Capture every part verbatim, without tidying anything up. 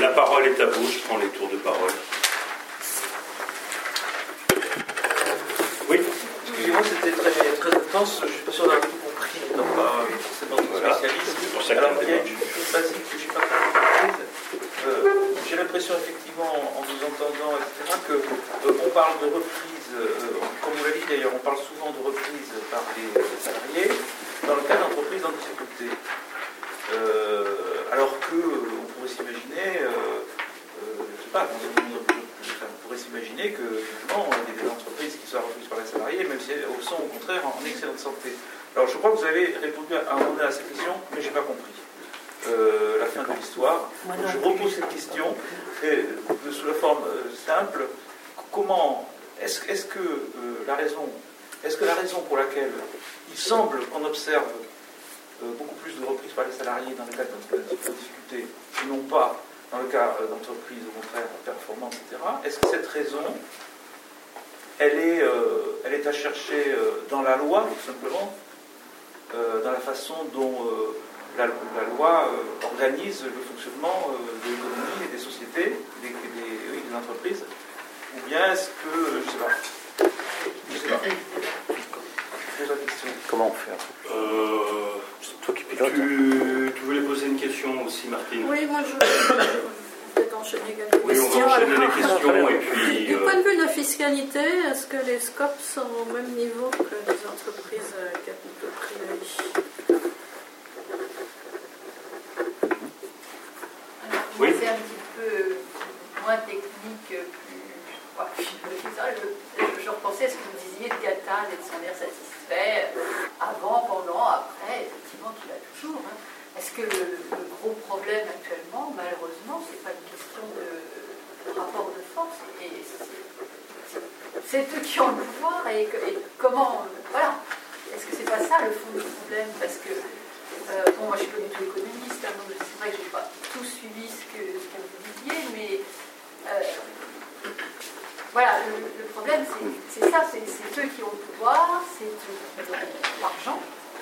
la parole est à vous, je prends les tours de parole. Oui. Excusez-moi, c'était très, très intense, je ne suis pas sûr d'avoir tout compris, donc pas forcément de spécialiste. C'est pour ça que Alors, il y a une chose basique que je n'ai pas comprise. Euh, j'ai l'impression, effectivement, en vous entendant, et cetera, qu'on euh, parle de reprise, euh, comme vous l'avez dit d'ailleurs, on parle souvent de reprise par les salariés dans le cas d'entreprises en difficulté. Euh, alors que euh, on pourrait s'imaginer, euh, euh, je sais pas, dans une, on pourrait s'imaginer que finalement il y a des entreprises qui soient reprises par les salariés, même si elles sont au contraire en excellente santé. Alors je crois que vous avez répondu à un moment donné à cette question, mais je n'ai pas compris. Euh, la fin de l'histoire. Je repose cette question et, de, sous la forme euh, simple. Comment est-ce, est-ce que euh, la raison, est-ce que la raison pour laquelle il semble qu'on observe euh, beaucoup plus de reprises par les salariés dans le cas de difficultés, et non pas dans le cas euh, d'entreprises au contraire performantes, et cetera. Est-ce que cette raison, elle est, euh, elle est à chercher euh, dans la loi, tout simplement, euh, dans la façon dont euh, La, la loi euh, organise le fonctionnement euh, de l'économie et des sociétés, des, des, oui, des entreprises, ou bien est-ce que, euh, je ne sais pas, je ne sais pas. Pose la question. Comment on fait euh, C'est toi qui pilotes. Tu, tu voulais poser une question aussi, Martine? Oui, moi je voulais peut-être enchaîner quelques oui, questions. Oui, on va enchaîner alors. les questions et puis... Du euh... point de vue de la fiscalité, est-ce que les SCOP sont au même niveau que les entreprises à capitaux privés? Oui. C'est un petit peu moins technique, plus. Ouais, je, je repensais à ce que vous disiez de Gattaz et de son air satisfait, avant, pendant, après, effectivement, qu'il a toujours. Hein. Est-ce que le, le gros problème actuellement, malheureusement, c'est pas une question de, de rapport de force, et c'est, c'est eux qui ont le pouvoir, et, et comment. Voilà. Est-ce que c'est pas ça le fond du problème? Parce que. Euh, bon, moi je suis pas du tout économiste, hein, donc c'est vrai que je n'ai pas tout suivi ce que, ce que vous disiez, mais euh, voilà, le, le problème c'est, c'est ça, c'est, c'est eux qui ont le pouvoir, c'est eux qui ont l'argent,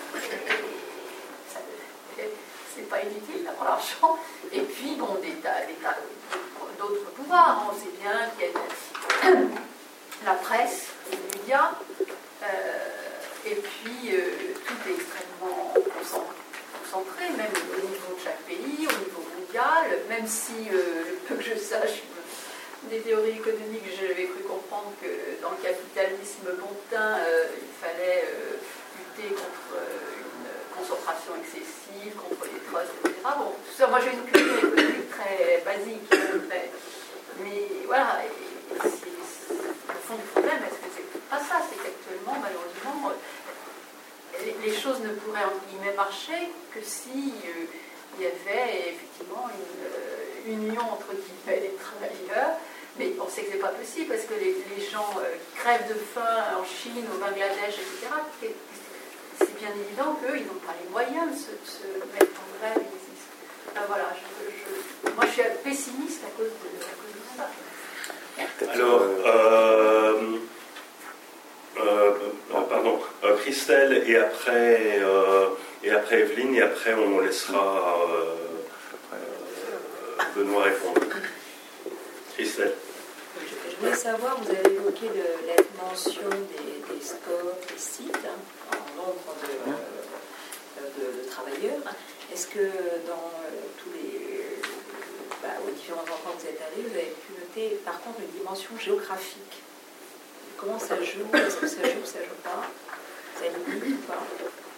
et c'est pas inutile d'avoir l'argent, et puis bon, des tas, des tas d'autres pouvoirs, on sait bien qu'il y a la presse, les médias, euh, et puis euh, tout est extrêmement concentré. Centré, même au niveau de chaque pays, au niveau mondial, même si, euh, le peu que je sache, des théories économiques, j'avais cru comprendre que dans le capitalisme bontain, euh, il fallait euh, lutter contre euh, une concentration excessive, contre les trusts, et cetera. Bon, tout ça, moi j'ai une culture économique très basique, très, mais voilà, et, et c'est, c'est le fond du problème, est-ce que c'est pas ça, c'est qu'actuellement, malheureusement, les choses ne pourraient entre guillemets marcher que si euh, il y avait effectivement une euh, union entre guillemets des travailleurs, mais on sait que c'est pas possible parce que les, les gens euh, qui crèvent de faim en Chine, au Bangladesh, et cetera, c'est bien évident qu'eux, ils n'ont pas les moyens de se, de se mettre en grève. Enfin, voilà, je, je, moi je suis pessimiste à cause de, à cause de ça. Alors, euh, Euh, euh, pardon, euh, Christelle et après, euh, et après Evelyne, et après on laissera euh, euh, Benoît répondre. Christelle. Je voulais savoir, vous avez évoqué le, la mention des, des scopes, des sites, hein, en nombre de, euh, de, de travailleurs. Est-ce que dans euh, tous les bah, aux différents endroits où vous êtes allés, vous avez pu noter par contre une dimension géographique? Comment ça joue? Est-ce que ça joue, ça joue pas? Ça limite ou pas?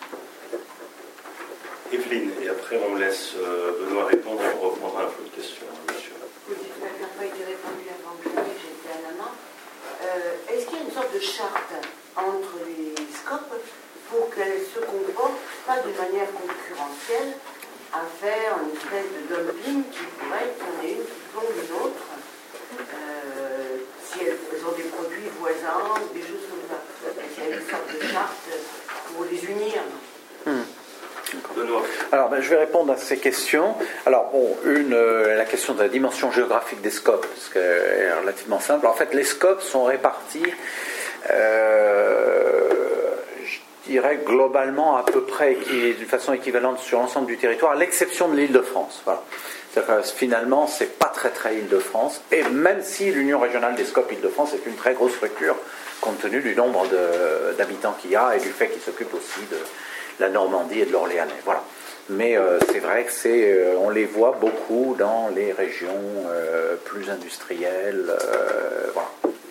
Evelyne, et après on laisse euh, Benoît répondre et on reprendra un peu de questions. Monsieur. Oui, j'espère que ça n'a pas été répondu avant que j'étais à la main. Euh, est-ce qu'il y a une sorte de charte entre les scopes pour qu'elles se comportent pas de manière concurrentielle à faire une espèce de dumping qui pourrait être qu'il y en ait une qui plombe une autre? Euh, si elles, elles ont des produits voisins ou des choses comme ça. Est-ce qu'il y a une sorte de charte pour les unir? hmm. Benoît. Alors, ben, je vais répondre à ces questions. Alors, bon, une, euh, la question de la dimension géographique des scopes, parce qu'elle est relativement simple. En fait, les scopes sont répartis, euh, je dirais, globalement à peu près d'une façon équivalente sur l'ensemble du territoire, à l'exception de l'Île-de-France. Voilà. Finalement, c'est pas très très Île-de-France, et même si l'Union régionale des SCOP Île-de-France est une très grosse structure, compte tenu du nombre d'habitants qu'il y a et du fait qu'il s'occupe aussi de la Normandie et de l'Orléanais. Voilà. Mais euh, c'est vrai que c'est, euh, on les voit beaucoup dans les régions euh, plus industrielles. Euh, voilà.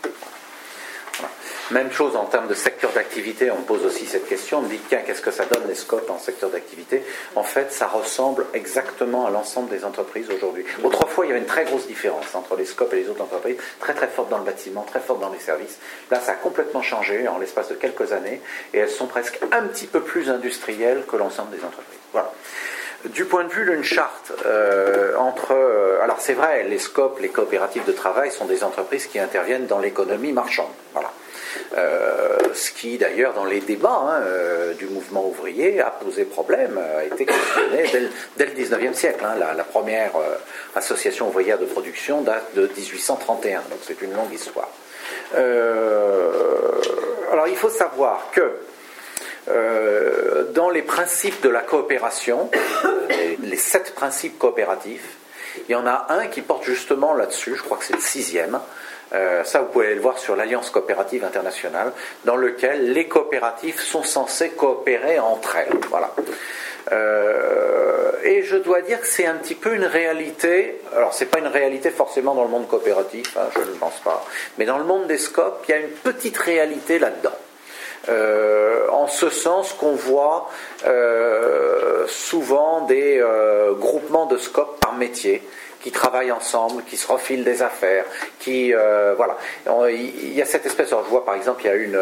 Voilà. Même chose en termes de secteur d'activité, on me pose aussi cette question, on me dit tiens, qu'est-ce que ça donne les SCOP en secteur d'activité? En fait, ça ressemble exactement à l'ensemble des entreprises aujourd'hui. Autrefois, il y avait une très grosse différence entre les SCOP et les autres entreprises, très très forte dans le bâtiment, très forte dans les services. Là, ça a complètement changé en l'espace de quelques années, et elles sont presque un petit peu plus industrielles que l'ensemble des entreprises. Voilà. Du point de vue d'une charte euh, entre... Euh, alors c'est vrai, les SCOP, les coopératives de travail, sont des entreprises qui interviennent dans l'économie marchande. Voilà. Euh, ce qui d'ailleurs dans les débats hein, euh, du mouvement ouvrier a posé problème, a été questionné dès, dès le dix-neuvième siècle. Hein. La, la première euh, association ouvrière de production date de dix-huit cent trente et un, donc c'est une longue histoire. Euh, alors il faut savoir que Euh, dans les principes de la coopération, les, les sept principes coopératifs, il y en a un qui porte justement là-dessus, je crois que c'est le sixième, euh, ça vous pouvez le voir sur l'Alliance coopérative internationale, dans lequel les coopératives sont censées coopérer entre elles. Voilà. Euh, et je dois dire que c'est un petit peu une réalité, alors c'est pas une réalité forcément dans le monde coopératif, hein, je ne pense pas, mais dans le monde des SCOP, il y a une petite réalité là-dedans. Euh, en ce sens qu'on voit euh, souvent des euh, groupements de SCOP par métier qui travaillent ensemble, qui se refilent des affaires, qui euh, voilà. Il y a cette espèce. Alors je vois par exemple, il y a une,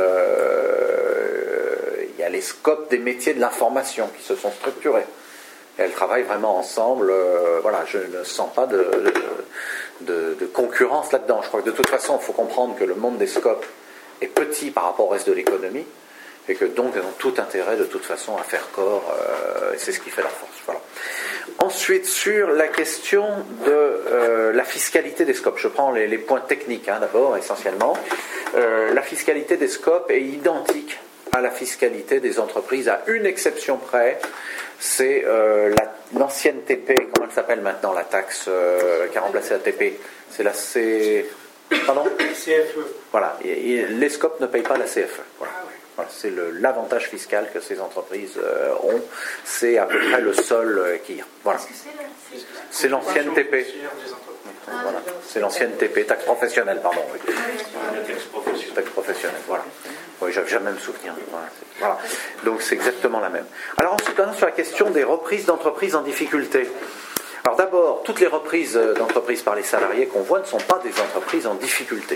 euh, il y a les SCOP des métiers de l'information qui se sont structurés. Et elles travaillent vraiment ensemble. Euh, voilà, je ne sens pas de, de, de, de concurrence là-dedans. Je crois que de toute façon, il faut comprendre que le monde des SCOP est petit par rapport au reste de l'économie, et que donc elles ont tout intérêt de toute façon à faire corps, euh, et c'est ce qui fait leur force. Voilà. Ensuite, sur la question de euh, la fiscalité des SCOP, je prends les, les points techniques hein, d'abord, essentiellement. Euh, la fiscalité des SCOP est identique à la fiscalité des entreprises, à une exception près, c'est euh, la, l'ancienne T P, comment elle s'appelle maintenant, la taxe euh, qui a remplacé la T P, c'est la C... Pardon ? C F E. Voilà, et, et les SCOP ne payent pas la C F E. Voilà. Ah, ouais. Voilà, c'est le, l'avantage fiscal que ces entreprises euh, ont. C'est à peu près le seul euh, qui y a. Voilà. Qu'est-ce que c'est là? C'est l'ancienne T P. Ah, Voilà. C'est l'ancienne T P, taxe professionnelle, pardon. Oui. Taxe professionnelle. Taxe professionnelle, voilà. Oui, j'avais jamais me souvenir. Voilà. Voilà. Donc c'est exactement la même. Alors ensuite, maintenant, sur la question des reprises d'entreprises en difficulté. Alors d'abord, toutes les reprises d'entreprises par les salariés qu'on voit ne sont pas des entreprises en difficulté.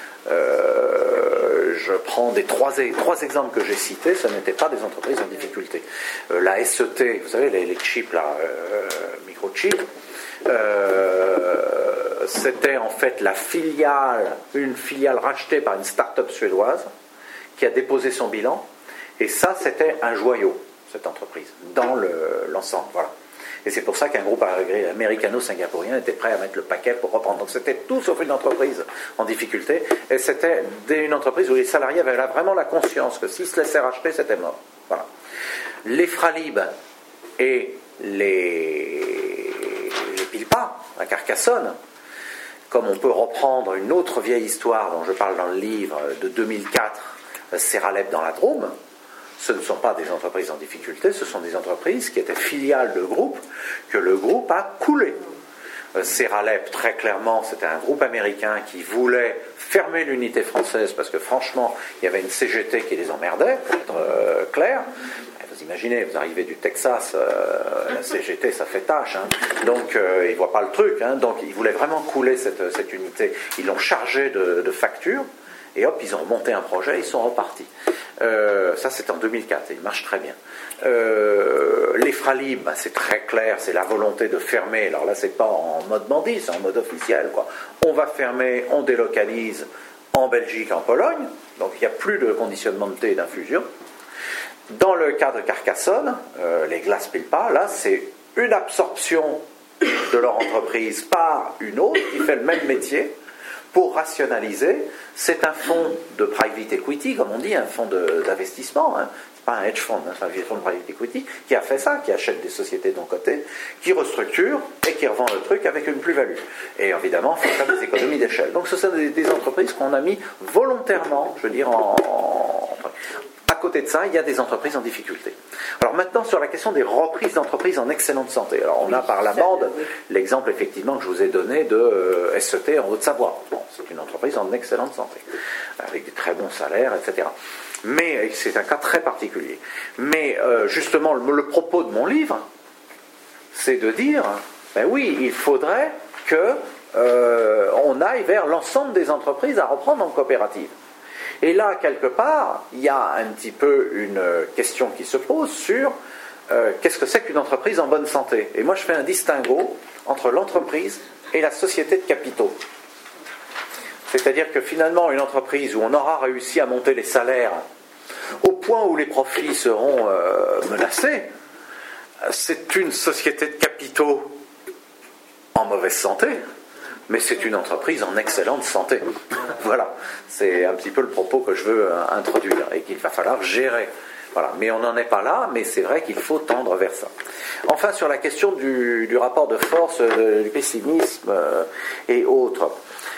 Euh, je prends des trois, trois exemples que j'ai cités, ce n'étaient pas des entreprises en difficulté. Euh, la S E T, vous savez, les, les chips, là, euh, microchips, euh, c'était en fait la filiale, une filiale rachetée par une start-up suédoise qui a déposé son bilan, et ça, c'était un joyau, cette entreprise, dans le, l'ensemble, voilà. Et c'est pour ça qu'un groupe américano-singapourien était prêt à mettre le paquet pour reprendre. Donc c'était tout sauf une entreprise en difficulté. Et c'était une entreprise où les salariés avaient là vraiment la conscience que s'ils se laissaient racheter, c'était mort. Voilà. Les Fralib et les, les Pilpa, à Carcassonne, comme on peut reprendre une autre vieille histoire dont je parle dans le livre de deux mille quatre, Seralep dans la Drôme, ce ne sont pas des entreprises en difficulté, ce sont des entreprises qui étaient filiales de groupes que le groupe a coulé. Seralep, très clairement, c'était un groupe américain qui voulait fermer l'unité française parce que franchement, il y avait une C G T qui les emmerdait, pour être euh, clair. Vous imaginez, vous arrivez du Texas, euh, la C G T, ça fait tâche. Hein. Donc, euh, ils ne voient pas le truc. Hein. Donc, ils voulaient vraiment couler cette, cette unité. Ils l'ont chargée de, de factures. Et hop, ils ont remonté un projet, ils sont repartis. Euh, ça, c'est en deux mille quatre, et il marche très bien. Euh, les Fralib, bah, c'est très clair, c'est la volonté de fermer. Alors là, c'est pas en mode bandit, c'est en mode officiel, quoi. On va fermer, on délocalise en Belgique, en Pologne. Donc, il n'y a plus de conditionnement de thé et d'infusion. Dans le cas de Carcassonne, euh, les glaces Pilpa, là, c'est une absorption de leur entreprise par une autre qui fait le même métier. Pour rationaliser, c'est un fonds de private equity, comme on dit, un fonds de, d'investissement, hein, pas un hedge fund, hein, c'est un fonds de private equity, qui a fait ça, qui achète des sociétés non cotées, qui restructure et qui revend le truc avec une plus-value. Et évidemment, il faut faire des économies d'échelle. Donc ce sont des, des entreprises qu'on a mis volontairement, je veux dire, en, en... À côté de ça, il y a des entreprises en difficulté. Alors maintenant, sur la question des reprises d'entreprises en excellente santé. Alors on a par la bande l'exemple effectivement que je vous ai donné de euh, S E T en Haute-Savoie. Bon, c'est une entreprise en excellente santé, avec des très bons salaires, et cetera. Mais c'est un cas très particulier. Mais euh, justement, le, le propos de mon livre, c'est de dire, ben oui, il faudrait que euh, on aille vers l'ensemble des entreprises à reprendre en coopérative. Et là, quelque part, il y a un petit peu une question qui se pose sur euh, qu'est-ce que c'est qu'une entreprise en bonne santé. Et moi, je fais un distinguo entre l'entreprise et la société de capitaux. C'est-à-dire que finalement, une entreprise où on aura réussi à monter les salaires au point où les profits seront euh, menacés, c'est une société de capitaux en mauvaise santé. Mais c'est une entreprise en excellente santé. Voilà, c'est un petit peu le propos que je veux introduire et qu'il va falloir gérer. Voilà, mais on n'en est pas là, mais c'est vrai qu'il faut tendre vers ça. Enfin, sur la question du, du rapport de force, euh, du pessimisme euh, et autres.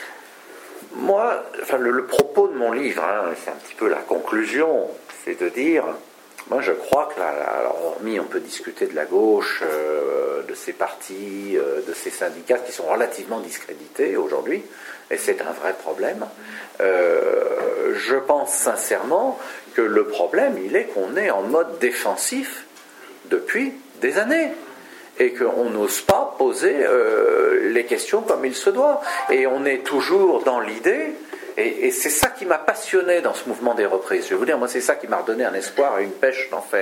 Moi, enfin, le, le propos de mon livre, hein, c'est un petit peu la conclusion, c'est de dire... Moi, je crois que, là, alors, hormis, on peut discuter de la gauche, euh, de ses partis, euh, de ses syndicats qui sont relativement discrédités aujourd'hui, et c'est un vrai problème. Euh, je pense sincèrement que le problème, il est qu'on est en mode défensif depuis des années. Et qu'on n'ose pas poser euh, les questions comme il se doit. Et on est toujours dans l'idée... Et, et c'est ça qui m'a passionné dans ce mouvement des reprises. Je vais vous dire, moi, c'est ça qui m'a redonné un espoir et une pêche d'enfer.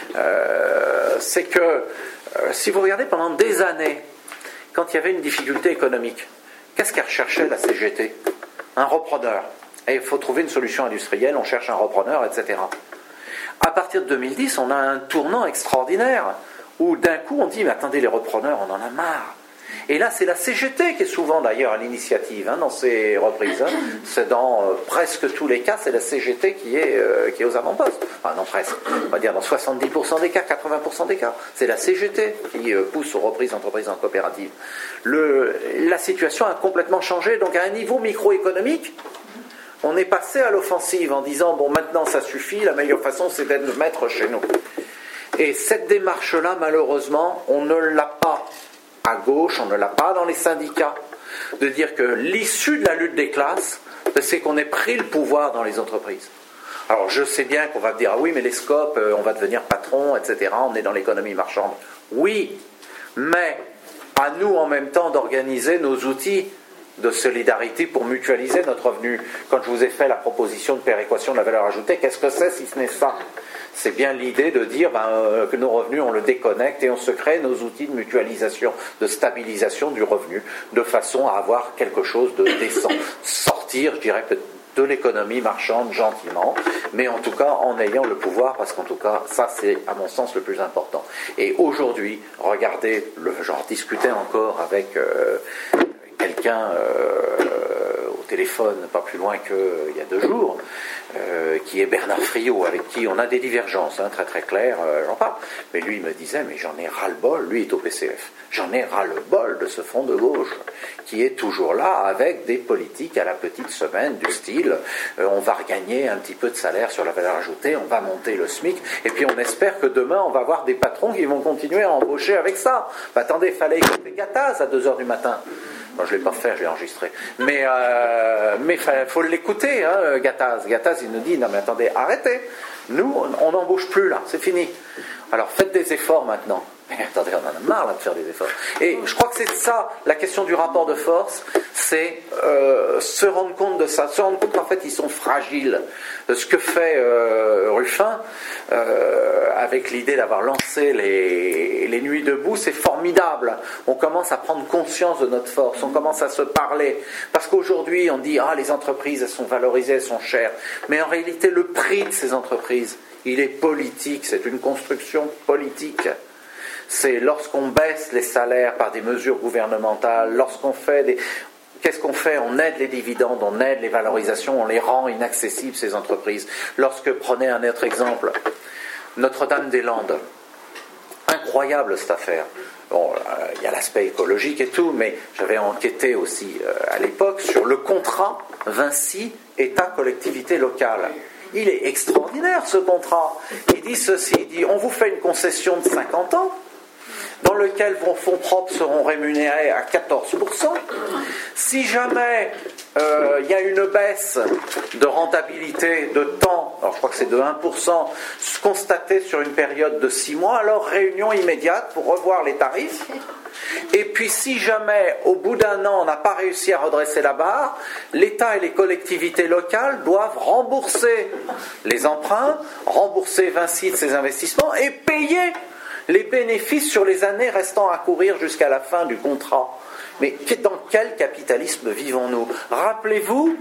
Euh, c'est que, euh, si vous regardez pendant des années, quand il y avait une difficulté économique, qu'est-ce qu'elle recherchait la C G T ? Un repreneur. Et il faut trouver une solution industrielle, on cherche un repreneur, et cetera. À partir de deux mille dix, on a un tournant extraordinaire, où d'un coup on dit, mais attendez, les repreneurs, on en a marre. Et là, c'est la C G T qui est souvent d'ailleurs à l'initiative hein, dans ces reprises. Hein. C'est dans euh, presque tous les cas, c'est la C G T qui est, euh, qui est aux avant-postes. Enfin, non, presque. On va dire dans soixante-dix pour cent des cas, quatre-vingts pour cent des cas. C'est la C G T qui euh, pousse aux reprises d'entreprises en coopérative. Le, la situation a complètement changé. Donc, à un niveau microéconomique, on est passé à l'offensive en disant, bon, maintenant ça suffit, la meilleure façon, c'est d'être le maître chez nous. Et cette démarche-là, malheureusement, on ne l'a pas. À gauche, on ne l'a pas dans les syndicats, de dire que l'issue de la lutte des classes, c'est qu'on ait pris le pouvoir dans les entreprises. Alors je sais bien qu'on va me dire, ah oui, mais les scopes, on va devenir patron, et cetera, on est dans l'économie marchande. Oui, mais à nous en même temps d'organiser nos outils de solidarité pour mutualiser notre revenu. Quand je vous ai fait la proposition de péréquation de la valeur ajoutée, qu'est-ce que c'est si ce n'est ça ? C'est bien l'idée de dire ben, euh, que nos revenus, on le déconnecte et on se crée nos outils de mutualisation, de stabilisation du revenu, de façon à avoir quelque chose de décent. Sortir, je dirais, de l'économie marchande gentiment, mais en tout cas en ayant le pouvoir, parce qu'en tout cas, ça c'est à mon sens le plus important. Et aujourd'hui, regardez, le, j'en discutais encore avec euh, quelqu'un euh, au téléphone, pas plus loin qu'il y a deux jours, Euh, qui est Bernard Friot, avec qui on a des divergences, hein, très très claires, euh, j'en parle. Mais lui, il me disait, mais j'en ai ras-le-bol, lui est au P C F, j'en ai ras-le-bol de ce front de gauche, qui est toujours là, avec des politiques à la petite semaine, du style, euh, on va regagner un petit peu de salaire sur la valeur ajoutée, on va monter le SMIC, et puis on espère que demain, on va avoir des patrons qui vont continuer à embaucher avec ça. Bah, attendez, il fallait écouter Gattaz à deux heures du matin. Bon, je ne l'ai pas fait, je l'ai enregistré. Mais euh, mais il faut l'écouter, hein, Gattaz. Gattaz, il nous dit, non mais attendez, arrêtez. Nous, on n'embauche plus là, c'est fini. Alors faites des efforts maintenant. Mais attendez, on en a marre là, de faire des efforts. Et je crois que c'est ça, la question du rapport de force, c'est euh, se rendre compte de ça, se rendre compte qu'en fait ils sont fragiles. Ce que fait euh, Ruffin, euh, avec l'idée d'avoir lancé les, les Nuits debout, c'est formidable. On commence à prendre conscience de notre force, on commence à se parler. Parce qu'aujourd'hui, on dit, ah, les entreprises, elles sont valorisées, elles sont chères. Mais en réalité, le prix de ces entreprises, il est politique, c'est une construction politique. C'est lorsqu'on baisse les salaires par des mesures gouvernementales, lorsqu'on fait des... Qu'est-ce qu'on fait ? On aide les dividendes, on aide les valorisations, on les rend inaccessibles, ces entreprises. Lorsque, prenez un autre exemple, Notre-Dame-des-Landes. Incroyable cette affaire. Bon, il euh, y a l'aspect écologique et tout, mais j'avais enquêté aussi euh, à l'époque sur le contrat Vinci État-collectivité locale. Il est extraordinaire ce contrat. Il dit ceci, il dit on vous fait une concession de cinquante ans dans lequel vos fonds propres seront rémunérés à quatorze pour cent. Si jamais il euh, y a une baisse de rentabilité de temps, alors je crois que c'est de un pour cent, constatée sur une période de six mois, alors réunion immédiate pour revoir les tarifs. Et puis si jamais, au bout d'un an, on n'a pas réussi à redresser la barre, l'État et les collectivités locales doivent rembourser les emprunts, rembourser Vinci de ses investissements et payer les bénéfices sur les années restant à courir jusqu'à la fin du contrat. Mais dans quel capitalisme vivons-nous? Rappelez-vous,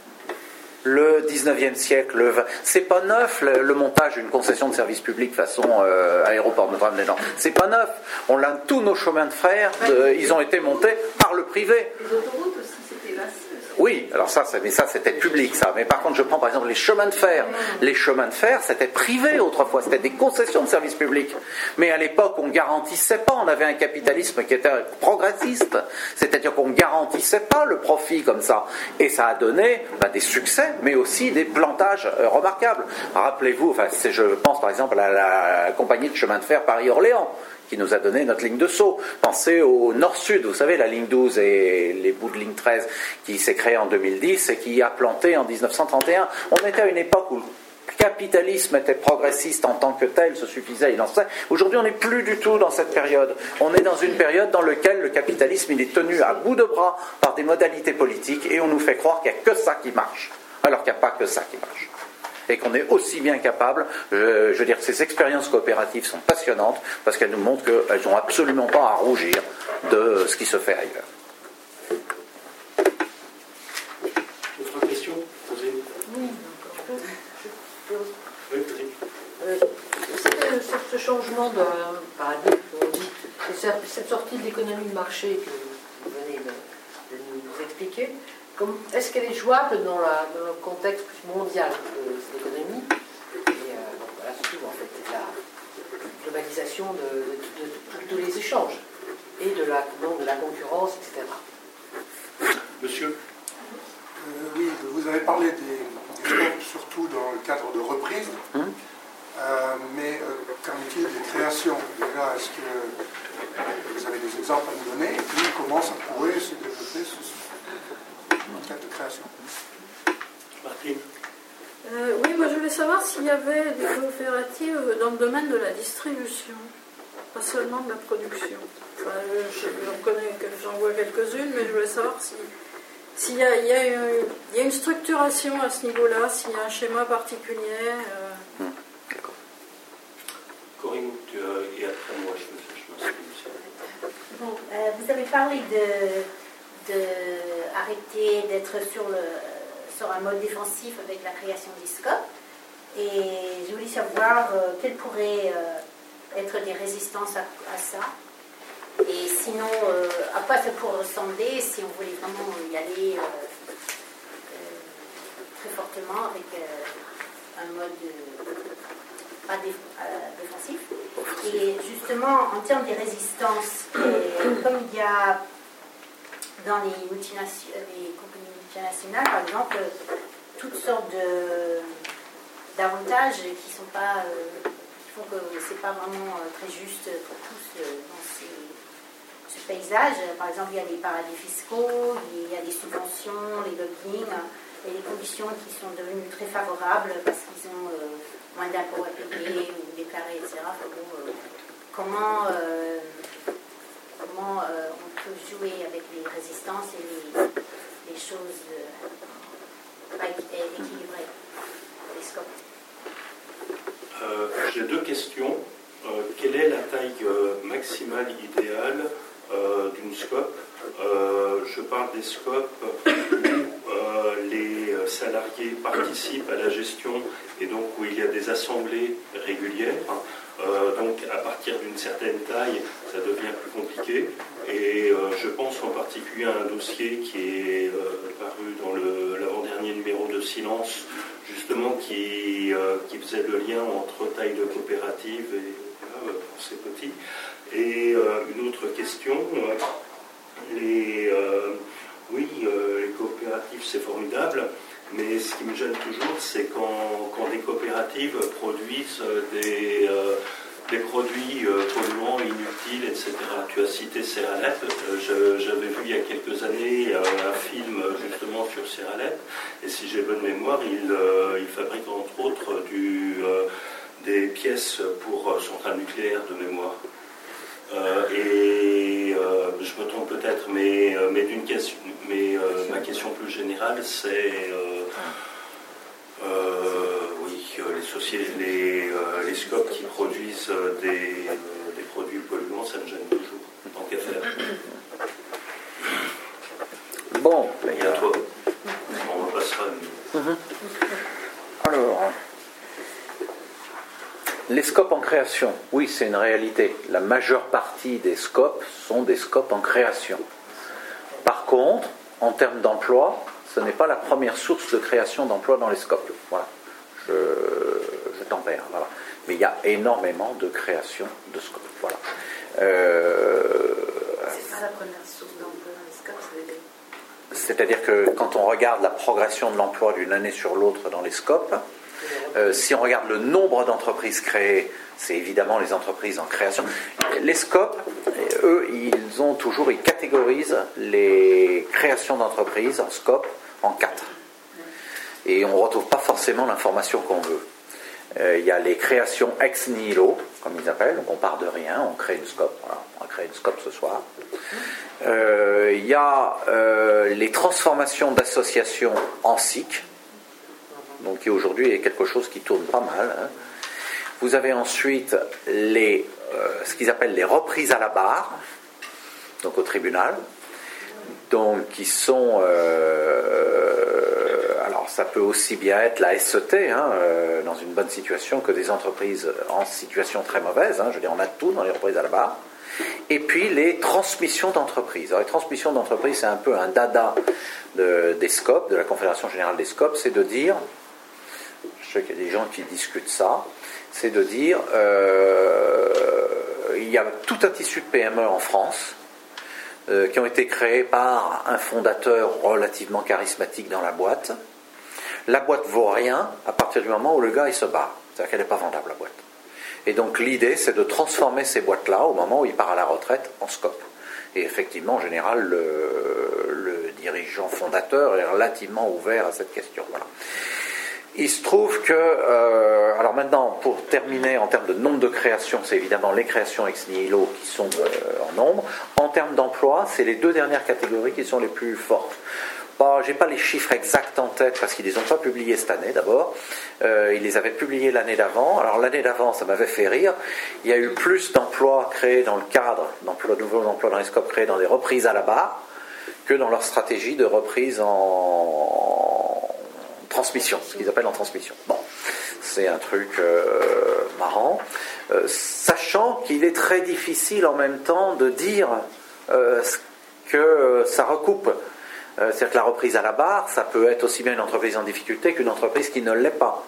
le dix-neuvième siècle, le vingt, c'est pas neuf le, le montage d'une concession de service public façon euh, aéroport Notre-Dame-des-Landes. C'est pas neuf. On l'a, tous nos chemins de fer, de, ils ont été montés par le privé. Les autoroutes aussi, c'était là. Oui, alors ça, mais ça c'était public ça. Mais par contre, je prends par exemple les chemins de fer. Les chemins de fer, c'était privé autrefois, c'était des concessions de services publics. Mais à l'époque, on garantissait pas. On avait un capitalisme qui était progressiste, c'est-à-dire qu'on garantissait pas le profit comme ça. Et ça a donné ben, des succès, mais aussi des plantages euh, remarquables. Rappelez-vous, enfin, je pense par exemple à la, la compagnie de chemin de fer Paris-Orléans, qui nous a donné notre ligne de saut. Pensez au nord-sud, vous savez, la ligne douze et les bouts de ligne treize qui s'est créée en deux mille dix et qui a planté en dix-neuf cent trente et un. On était à une époque où le capitalisme était progressiste en tant que tel, se suffisait, il en sait. Aujourd'hui, on n'est plus du tout dans cette période. On est dans une période dans laquelle le capitalisme il est tenu à bout de bras par des modalités politiques et on nous fait croire qu'il n'y a que ça qui marche, alors qu'il n'y a pas que ça qui marche. Et qu'on est aussi bien capable, je, je veux dire que ces expériences coopératives sont passionnantes parce qu'elles nous montrent qu'elles n'ont absolument pas à rougir de ce qui se fait ailleurs. Autre question posée? Oui, Oui, vas-y. euh, ce changement de paradigme, on dit, cette sortie de l'économie de marché que vous venez de, de nous expliquer, est-ce qu'elle est jouable dans, la, dans le contexte mondial de cette économie? Et euh, donc voilà, surtout en fait, de la globalisation de, de, de, de, de tous les échanges et de la, donc, de la concurrence, et cetera. Monsieur euh, Oui, vous avez parlé des, des scopes, surtout dans le cadre de reprise, hum. euh, mais euh, qu'en est-il des créations? Déjà, est-ce que vous avez des exemples à nous donner? Et comment ça pourrait se développer ce en termes de création? Martine? euh, Oui, moi je voulais savoir s'il y avait des coopératives dans le domaine de la distribution, pas seulement de la production. Enfin, je, j'en connais, j'en vois quelques-unes, mais je voulais savoir si, s'il y a, il y a une, il y a une structuration à ce niveau-là, s'il y a un schéma particulier. Euh... Mmh. D'accord. Corinne, tu, euh, et après moi, je me suis aussi. Bon, euh, vous avez parlé de d'arrêter d'être sur, le, sur un mode défensif avec la création des scopes. Et je voulais savoir euh, quelles pourraient euh, être des résistances à, à ça. Et sinon, euh, à quoi ça pourrait ressembler si on voulait vraiment y aller euh, euh, très fortement avec euh, un mode euh, pas déf euh, défensif. Et justement, en termes des résistances, et, comme il y a dans les, multination les compagnies multinationales, par exemple, toutes sortes d'avantages qui sont pas, euh, qui font que c'est pas vraiment euh, très juste pour tous euh, dans ces, ce paysage. Par exemple, il y a des paradis fiscaux, il y a des subventions, les lobbying, et les conditions qui sont devenues très favorables parce qu'ils ont euh, moins d'impôts à payer ou déclarer, et cetera. Enfin, bon, euh, comment euh, comment euh, on peut jouer avec les résistances et les, les choses euh, pas équilibrées, les scopes. Euh, J'ai deux questions. Euh, quelle est la taille euh, maximale idéale euh, d'une scope? euh, Je parle des scopes où euh, les salariés participent à la gestion et donc où il y a des assemblées régulières. Euh, donc à partir d'une certaine taille, ça devient plus compliqué. Et euh, je pense en particulier à un dossier qui est euh, paru dans l'avant-dernier numéro de Silence, justement justement qui, euh, qui faisait le lien entre taille de coopérative et voilà, pour ces petits. Et euh, une autre question, euh, les, euh, oui, euh, les coopératives c'est formidable, mais ce qui me gêne toujours c'est quand, quand des coopératives produisent des, euh, des produits euh, polluants, inutiles, et cetera. Tu as cité Seralep, euh, j'avais vu il y a quelques années euh, un film justement sur Seralep, et si j'ai bonne mémoire, il, euh, il fabrique entre autres du, euh, des pièces pour centrales nucléaires de mémoire. Euh, et euh, je me trompe peut-être, mais, mais, d'une question, mais euh, ma question plus générale, c'est euh, euh, oui, les sociétés, les, euh, les scopes qui produisent des, euh, des produits polluants, ça me gêne toujours, tant qu'à faire. Bon, et à toi. On passera. Mmh. Alors. Les scopes en création, oui, c'est une réalité. La majeure partie des scopes sont des scopes en création. Par contre, en termes d'emploi, ce n'est pas la première source de création d'emploi dans les scopes. Voilà, je, je tempère. Voilà. Mais il y a énormément de création de scopes. Voilà. Euh, c'est pas la première source d'emploi dans les scopes, ça veut dire. C'est-à-dire que quand on regarde la progression de l'emploi d'une année sur l'autre dans les scopes, Euh, si on regarde le nombre d'entreprises créées, c'est évidemment les entreprises en création. Les scopes, eux, ils ont toujours, ils catégorisent les créations d'entreprises en scopes en quatre. Et on ne retrouve pas forcément l'information qu'on veut. Euh, il y a les créations ex nihilo, comme ils appellent, donc on part de rien, on crée une scope. Voilà, on va créer une scope ce soir. Euh, il y a euh, les transformations d'associations en S I C, donc qui aujourd'hui est quelque chose qui tourne pas mal. Hein. Vous avez ensuite les, euh, ce qu'ils appellent les reprises à la barre, donc au tribunal, donc qui sont, euh, alors ça peut aussi bien être la S E T, hein, euh, dans une bonne situation, que des entreprises en situation très mauvaise, hein, je veux dire on a tout dans les reprises à la barre. Et puis les transmissions d'entreprises. Alors les transmissions d'entreprises, c'est un peu un dada de, des scopes, de la Confédération Générale des Scopes, c'est de dire, je sais qu'il y a des gens qui discutent ça, c'est de dire, euh, il y a tout un tissu de P M E en France, euh, qui ont été créés par un fondateur relativement charismatique dans la boîte. La boîte vaut rien à partir du moment où le gars il se barre, c'est-à-dire qu'elle n'est pas vendable la boîte. Et donc l'idée c'est de transformer ces boîtes-là au moment où il part à la retraite en scope. Et effectivement, en général, le, le dirigeant fondateur est relativement ouvert à cette question. Voilà. Il se trouve que, euh, alors maintenant, pour terminer, en termes de nombre de créations, c'est évidemment les créations ex nihilo qui sont euh, en nombre. En termes d'emploi, c'est les deux dernières catégories qui sont les plus fortes. Bon, je n'ai pas les chiffres exacts en tête parce qu'ils ne les ont pas publiés cette année d'abord. Euh, ils les avaient publiés l'année d'avant. Alors l'année d'avant, ça m'avait fait rire. Il y a eu plus d'emplois créés dans le cadre d'emplois, de nouveaux emplois dans les scopes créés dans des reprises à la barre que dans leur stratégie de reprise en transmission, ce qu'ils appellent en transmission. Bon, c'est un truc euh, marrant, euh, sachant qu'il est très difficile en même temps de dire euh, que ça recoupe. Euh, c'est-à-dire que la reprise à la barre, ça peut être aussi bien une entreprise en difficulté qu'une entreprise qui ne l'est pas.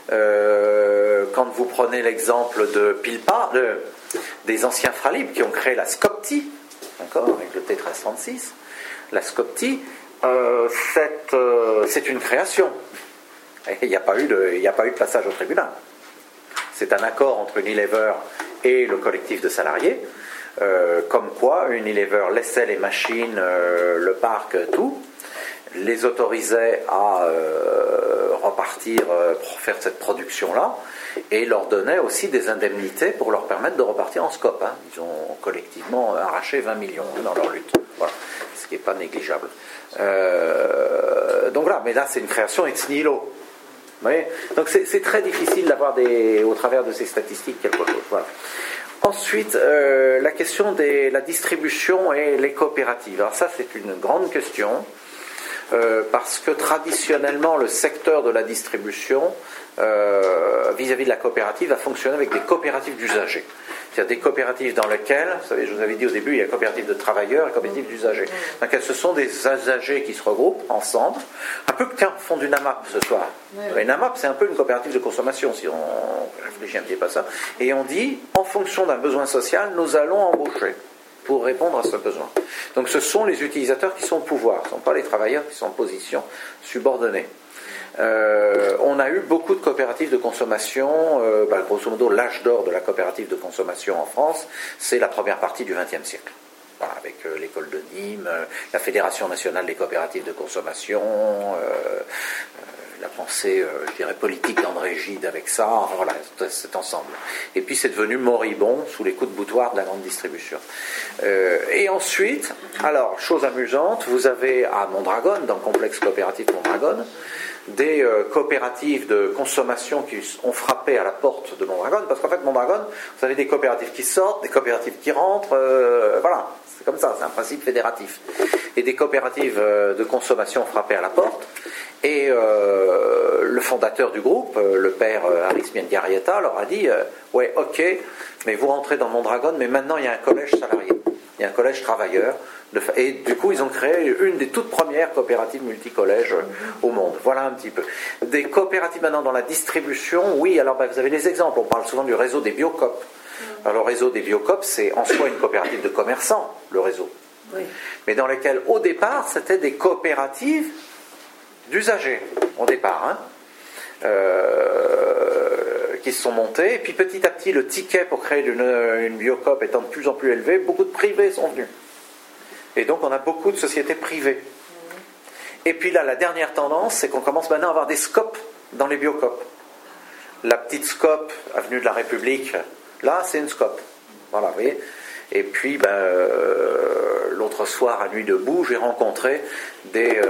Euh, quand vous prenez l'exemple de Pilpa, de, des anciens Fralib qui ont créé la Scopti, d'accord, avec le T mille trois cent trente-six, la Scopti, euh, c'est, euh, c'est une création. Il n'y a pas eu de, il n'y a pas eu de passage au tribunal. C'est un accord entre Unilever et le collectif de salariés, euh, comme quoi Unilever laissait les machines, euh, le parc, tout, les autorisait à euh, repartir euh, pour faire cette production-là, et leur donnait aussi des indemnités pour leur permettre de repartir en scope. Hein. Ils ont collectivement arraché vingt millions dans leur lutte. Voilà. Ce qui n'est pas négligeable. Euh, donc voilà, mais là c'est une création ex nihilo. Vous voyez, donc c'est, c'est très difficile d'avoir des, au travers de ces statistiques quelque chose. Voilà. Ensuite, euh, la question de la distribution et les coopératives. Alors ça c'est une grande question. euh, parce que traditionnellement, le secteur de la distribution, euh, vis-à-vis de la coopérative, a fonctionné avec des coopératives d'usagers. C'est-à-dire des coopératives dans lesquelles, vous savez, je vous avais dit au début, il y a coopératives de travailleurs et coopératives d'usagers. Donc ce sont des usagers qui se regroupent ensemble, un peu qu'un fond d'une A M A P ce soir. Oui. Une A M A P, c'est un peu une coopérative de consommation, si on réfléchit un petit peu à ça. Et on dit, en fonction d'un besoin social, nous allons embaucher pour répondre à ce besoin. Donc ce sont les utilisateurs qui sont au pouvoir, ce ne sont pas les travailleurs qui sont en position subordonnée. Euh, on a eu beaucoup de coopératives de consommation, euh, bah, grosso modo l'âge d'or de la coopérative de consommation en France, c'est la première partie du vingtième siècle. Voilà, avec euh, l'école de Nîmes, euh, la Fédération nationale des coopératives de consommation, euh, euh, la pensée, euh, je dirais, politique d'André Gide avec ça, enfin, voilà, cet ensemble. Et puis c'est devenu moribond sous les coups de boutoir de la grande distribution. Euh, et ensuite, alors, chose amusante, vous avez à Mondragone, dans le complexe coopératif Mondragone, des euh, coopératives de consommation qui ont frappé à la porte de Mondragone, parce qu'en fait, Mondragone, vous avez des coopératives qui sortent, des coopératives qui rentrent, euh, voilà, c'est comme ça, c'est un principe fédératif. Et des coopératives euh, de consommation frappées à la porte, et euh, le fondateur du groupe, euh, le père euh, Aris Mendiarieta, leur a dit euh, « Ouais, ok, mais vous rentrez dans Mondragone, mais maintenant il y a un collège salarié, il y a un collège travailleur. » Et du coup, ils ont créé une des toutes premières coopératives multicollèges au monde. Voilà un petit peu. Des coopératives maintenant dans la distribution, oui, alors ben, vous avez des exemples. On parle souvent du réseau des Biocop. Alors, le réseau des Biocop, c'est en soi une coopérative de commerçants, le réseau. Oui. Mais dans lesquelles, au départ, c'était des coopératives d'usagers, au départ, hein, euh, qui se sont montées. Et puis, petit à petit, le ticket pour créer une, une Biocop étant de plus en plus élevé, beaucoup de privés sont venus. Et donc on a beaucoup de sociétés privées. Et puis là, la dernière tendance, c'est qu'on commence maintenant à avoir des scopes dans les biocopes. La petite scope, avenue de la République, là, c'est une scope. Voilà, vous voyez. Et puis, ben, euh, l'autre soir, à Nuit debout, j'ai rencontré des,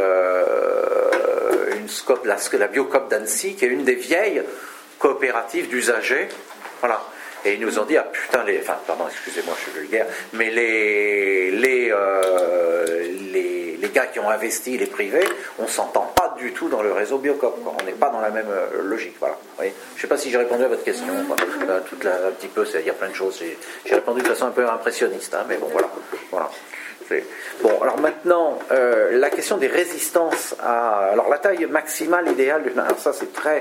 euh, une scope, la, la biocop d'Annecy, qui est une des vieilles coopératives d'usagers. Voilà. Et ils nous ont dit, ah putain, les, enfin, pardon, excusez-moi, je suis vulgaire, mais les, les, euh, les, les gars qui ont investi, les privés, on ne s'entend pas du tout dans le réseau Biocop, quoi. On n'est pas dans la même euh, logique, voilà. Je ne sais pas si j'ai répondu à votre question, euh, toute la, un petit peu, c'est-à-dire plein de choses. J'ai, j'ai répondu de façon un peu impressionniste, hein, mais bon, voilà. voilà. C'est... Bon, alors maintenant, euh, la question des résistances à... Alors, la taille maximale idéale, alors ça, c'est très...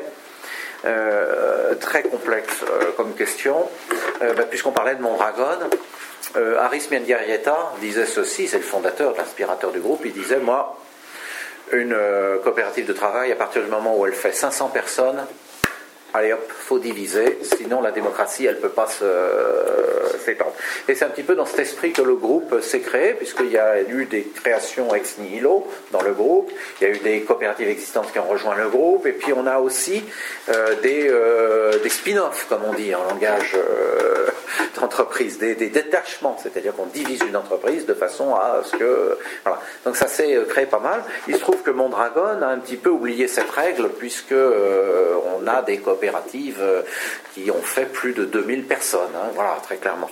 Euh, très complexe euh, comme question, euh, bah, puisqu'on parlait de Mondragone, euh, Aris Mendiarieta disait ceci, c'est le fondateur, l'inspirateur du groupe, il disait, moi, une euh, coopérative de travail, à partir du moment où elle fait cinq cents personnes, allez hop, faut diviser, sinon la démocratie, elle ne peut pas se, euh, s'étendre. Et c'est un petit peu dans cet esprit que le groupe s'est créé, puisqu'il y a eu des créations ex nihilo dans le groupe, il y a eu des coopératives existantes qui ont rejoint le groupe, et puis on a aussi euh, des, euh, des spin-offs, comme on dit en langage euh, d'entreprise, des, des détachements, c'est-à-dire qu'on divise une entreprise de façon à ce que... Voilà. Donc ça s'est créé pas mal. Il se trouve que Mondragone a un petit peu oublié cette règle, puisque euh, on a des coopératives qui ont fait plus de deux mille personnes, hein, voilà, très clairement.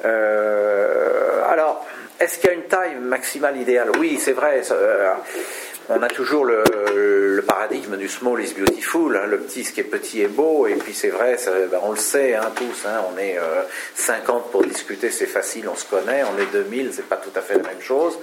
Euh, alors, est-ce qu'il y a une taille maximale idéale ? Oui, c'est vrai. Ça, euh, on a toujours le, le paradigme du small is beautiful, hein, le petit, ce qui est petit est beau, et puis c'est vrai, ça, ben on le sait hein, tous, hein, on est euh, cinquante pour discuter, c'est facile, on se connaît, on est deux mille, c'est pas tout à fait la même chose.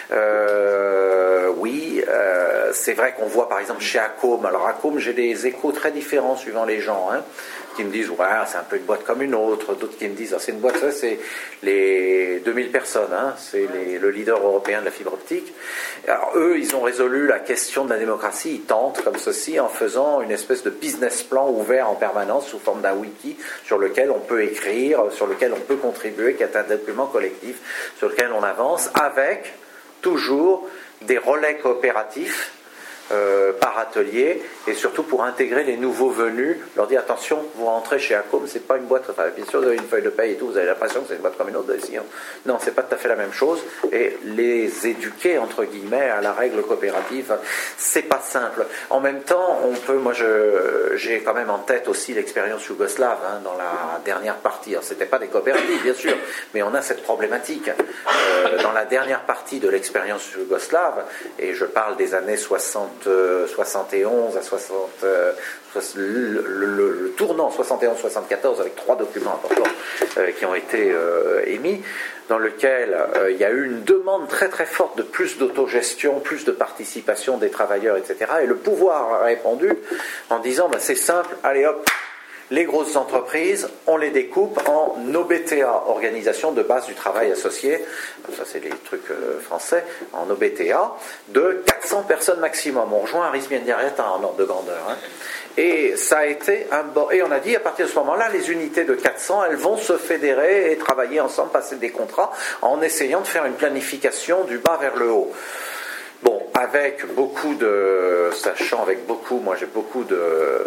Euh, oui, euh, c'est vrai qu'on voit par exemple chez Accom, alors Accom, j'ai des échos très différents suivant les gens, hein, qui me disent, ouais, c'est un peu une boîte comme une autre, d'autres qui me disent, ah, c'est une boîte, ça, c'est les deux mille personnes, hein, c'est les, le leader européen de la fibre optique. Alors eux, ils ont résolu la question de la démocratie, ils tentent comme ceci en faisant une espèce de business plan ouvert en permanence sous forme d'un wiki sur lequel on peut écrire, sur lequel on peut contribuer, qui est un document collectif sur lequel on avance, avec toujours des relais coopératifs euh, par atelier, et surtout pour intégrer les nouveaux venus, leur dire attention, vous rentrez chez Acom, c'est pas une boîte, enfin, bien sûr vous avez une feuille de paye et tout, vous avez l'impression que c'est une boîte comme une autre ici. Non, c'est pas tout à fait la même chose, et les éduquer entre guillemets à la règle coopérative, c'est pas simple. En même temps, on peut, moi je, j'ai quand même en tête aussi l'expérience yougoslave hein, dans la dernière partie. Alors, c'était pas des coopératives bien sûr, mais on a cette problématique euh, dans la dernière partie de l'expérience yougoslave, et je parle des années soixante, soixante et onze à soixante, euh, le, le, le tournant soixante et onze soixante-quatorze avec trois documents importants euh, qui ont été euh, émis, dans lequel euh, il y a eu une demande très très forte de plus d'autogestion, plus de participation des travailleurs, et cetera. Et le pouvoir a répondu en disant bah, c'est simple, allez hop, les grosses entreprises, on les découpe en O B T A, organisation de base du travail associé, ça c'est les trucs euh, français, en O B T A, de quatre cents personnes maximum. On rejoint Aris Mendiarriata en ordre de grandeur. Hein. Et ça a été un bon. Et on a dit à partir de ce moment-là, les unités de quatre cents, elles vont se fédérer et travailler ensemble, passer des contrats, en essayant de faire une planification du bas vers le haut. Bon, avec beaucoup de. Sachant avec beaucoup, moi j'ai beaucoup de.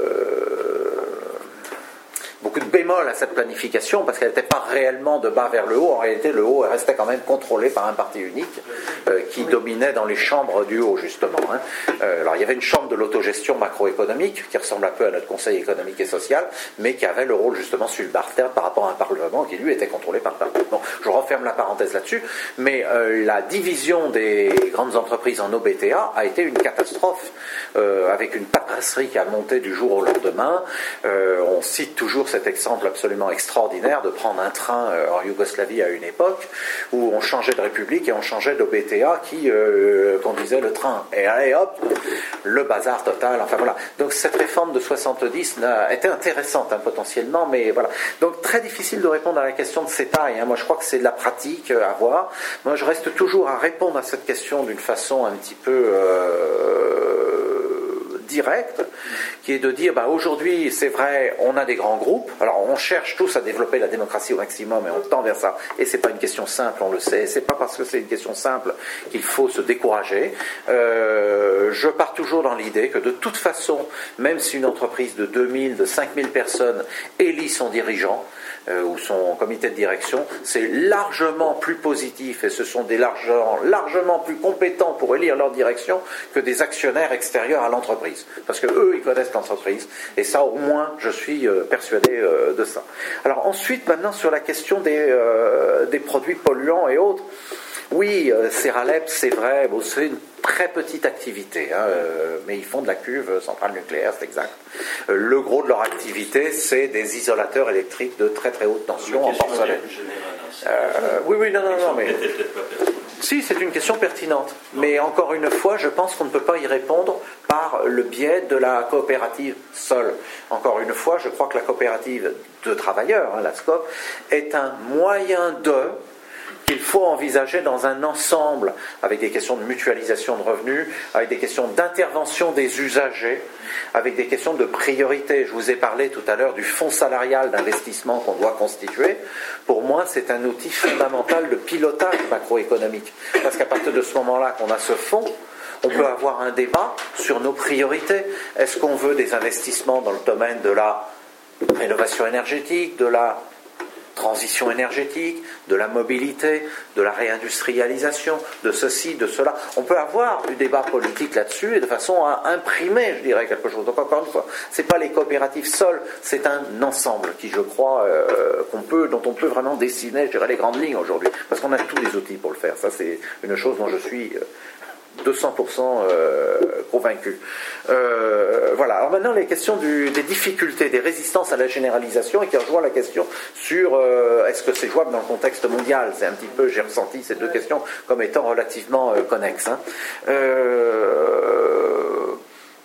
beaucoup de bémols à cette planification parce qu'elle n'était pas réellement de bas vers le haut. En réalité, le haut restait quand même contrôlé par un parti unique euh, qui dominait dans les chambres du haut, justement. Hein. Euh, alors, il y avait une chambre de l'autogestion macroéconomique qui ressemble un peu à notre Conseil économique et social, mais qui avait le rôle justement subalterne par rapport à un parlement qui, lui, était contrôlé par le Parlement. Bon, je referme la parenthèse là-dessus, mais euh, la division des grandes entreprises en O B T A a été une catastrophe, euh, avec une paperasserie qui a monté du jour au lendemain. Euh, on cite toujours cet exemple absolument extraordinaire de prendre un train euh, en Yougoslavie à une époque où on changeait de république et on changeait d'O B T A qui euh, conduisait le train. Et allez hop, le bazar total. Enfin voilà. Donc cette réforme de soixante-dix a été intéressante hein, potentiellement, mais voilà. Donc très difficile de répondre à la question de ces tailles. Hein. Moi je crois que c'est de la pratique à voir. Moi je reste toujours à répondre à cette question d'une façon un petit peu euh, directe, qui est de dire, bah, aujourd'hui, c'est vrai, on a des grands groupes, alors on cherche tous à développer la démocratie au maximum et on tend vers ça, et c'est pas une question simple, on le sait, c'est pas parce que c'est une question simple qu'il faut se décourager. Euh, je pars toujours dans l'idée que de toute façon, même si une entreprise de deux mille, de cinq mille personnes élit son dirigeant, Euh, ou son comité de direction, c'est largement plus positif et ce sont des largement, largement plus compétents pour élire leur direction que des actionnaires extérieurs à l'entreprise. Parce que eux, ils connaissent l'entreprise. Et ça, au moins, je suis euh, persuadé euh, de ça. Alors ensuite, maintenant, sur la question des, euh, des produits polluants et autres, oui, euh, Seralep, c'est vrai, bon, c'est une très petite activité, hein, euh, mais ils font de la cuve centrale nucléaire, c'est exact. Euh, le gros de leur activité, c'est des isolateurs électriques de très très haute tension en porcelaine. Euh, oui, oui, non, non, non, mais... Si, c'est une question pertinente, mais encore une fois, je pense qu'on ne peut pas y répondre par le biais de la coopérative seule. Encore une fois, je crois que la coopérative de travailleurs, hein, la S C O P, est un moyen de... qu'il faut envisager dans un ensemble, avec des questions de mutualisation de revenus, avec des questions d'intervention des usagers, avec des questions de priorité. Je vous ai parlé tout à l'heure du fonds salarial d'investissement qu'on doit constituer. Pour moi, c'est un outil fondamental de pilotage macroéconomique. Parce qu'à partir de ce moment-là qu'on a ce fonds, on peut avoir un débat sur nos priorités. Est-ce qu'on veut des investissements dans le domaine de la rénovation énergétique, de la transition énergétique, de la mobilité, de la réindustrialisation, de ceci, de cela. On peut avoir du débat politique là-dessus et de façon à imprimer, je dirais, quelque chose. Donc encore une fois, c'est pas les coopératives seules, c'est un ensemble qui, je crois, euh, qu'on peut, dont on peut vraiment dessiner, je dirais, les grandes lignes aujourd'hui, parce qu'on a tous les outils pour le faire. Ça, c'est une chose dont je suis euh, deux cents pour cent euh, convaincu. Euh, voilà. Alors maintenant, les questions du, des difficultés, des résistances à la généralisation, et qui rejoint la question sur euh, est-ce que c'est jouable dans le contexte mondial. C'est un petit peu, j'ai ressenti ces deux questions comme étant relativement euh, connexes. Hein. Euh,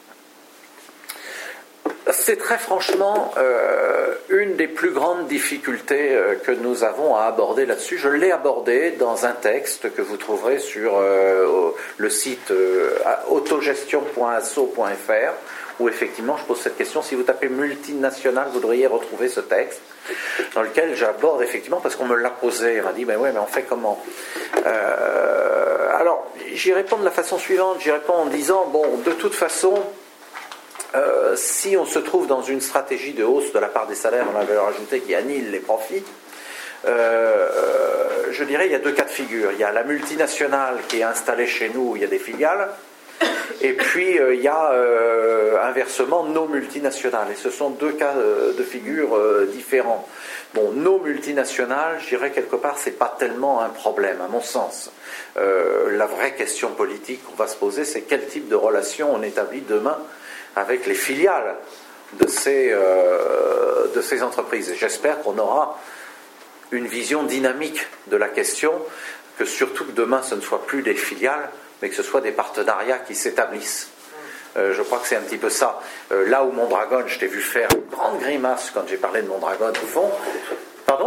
C'est très franchement euh, une des plus grandes difficultés euh, que nous avons à aborder là-dessus. Je l'ai abordé dans un texte que vous trouverez sur euh, le site euh, autogestion point asso point f r, où effectivement je pose cette question. Si vous tapez multinational, vous devriez retrouver ce texte, dans lequel j'aborde effectivement, parce qu'on me l'a posé, on m'a dit, mais ouais, mais on fait comment euh, alors, j'y réponds de la façon suivante. J'y réponds en disant, bon, de toute façon, euh, si on se trouve dans une stratégie de hausse de la part des salaires dans la valeur ajoutée qui annihile les profits, euh, je dirais il y a deux cas de figure. Il y a la multinationale qui est installée chez nous, où il y a des filiales, et puis euh, il y a euh, inversement nos multinationales. Et ce sont deux cas euh, de figure euh, différents. Bon, nos multinationales, je dirais quelque part, c'est pas tellement un problème, à mon sens. Euh, la vraie question politique qu'on va se poser, c'est quel type de relation on établit demain avec les filiales de ces, euh, de ces entreprises. Et j'espère qu'on aura une vision dynamique de la question, que surtout que demain ce ne soit plus des filiales, mais que ce soit des partenariats qui s'établissent. Euh, je crois que c'est un petit peu ça. Euh, là où Mondragon, je t'ai vu faire une grande grimace quand j'ai parlé de Mondragon, au fond. Pardon ?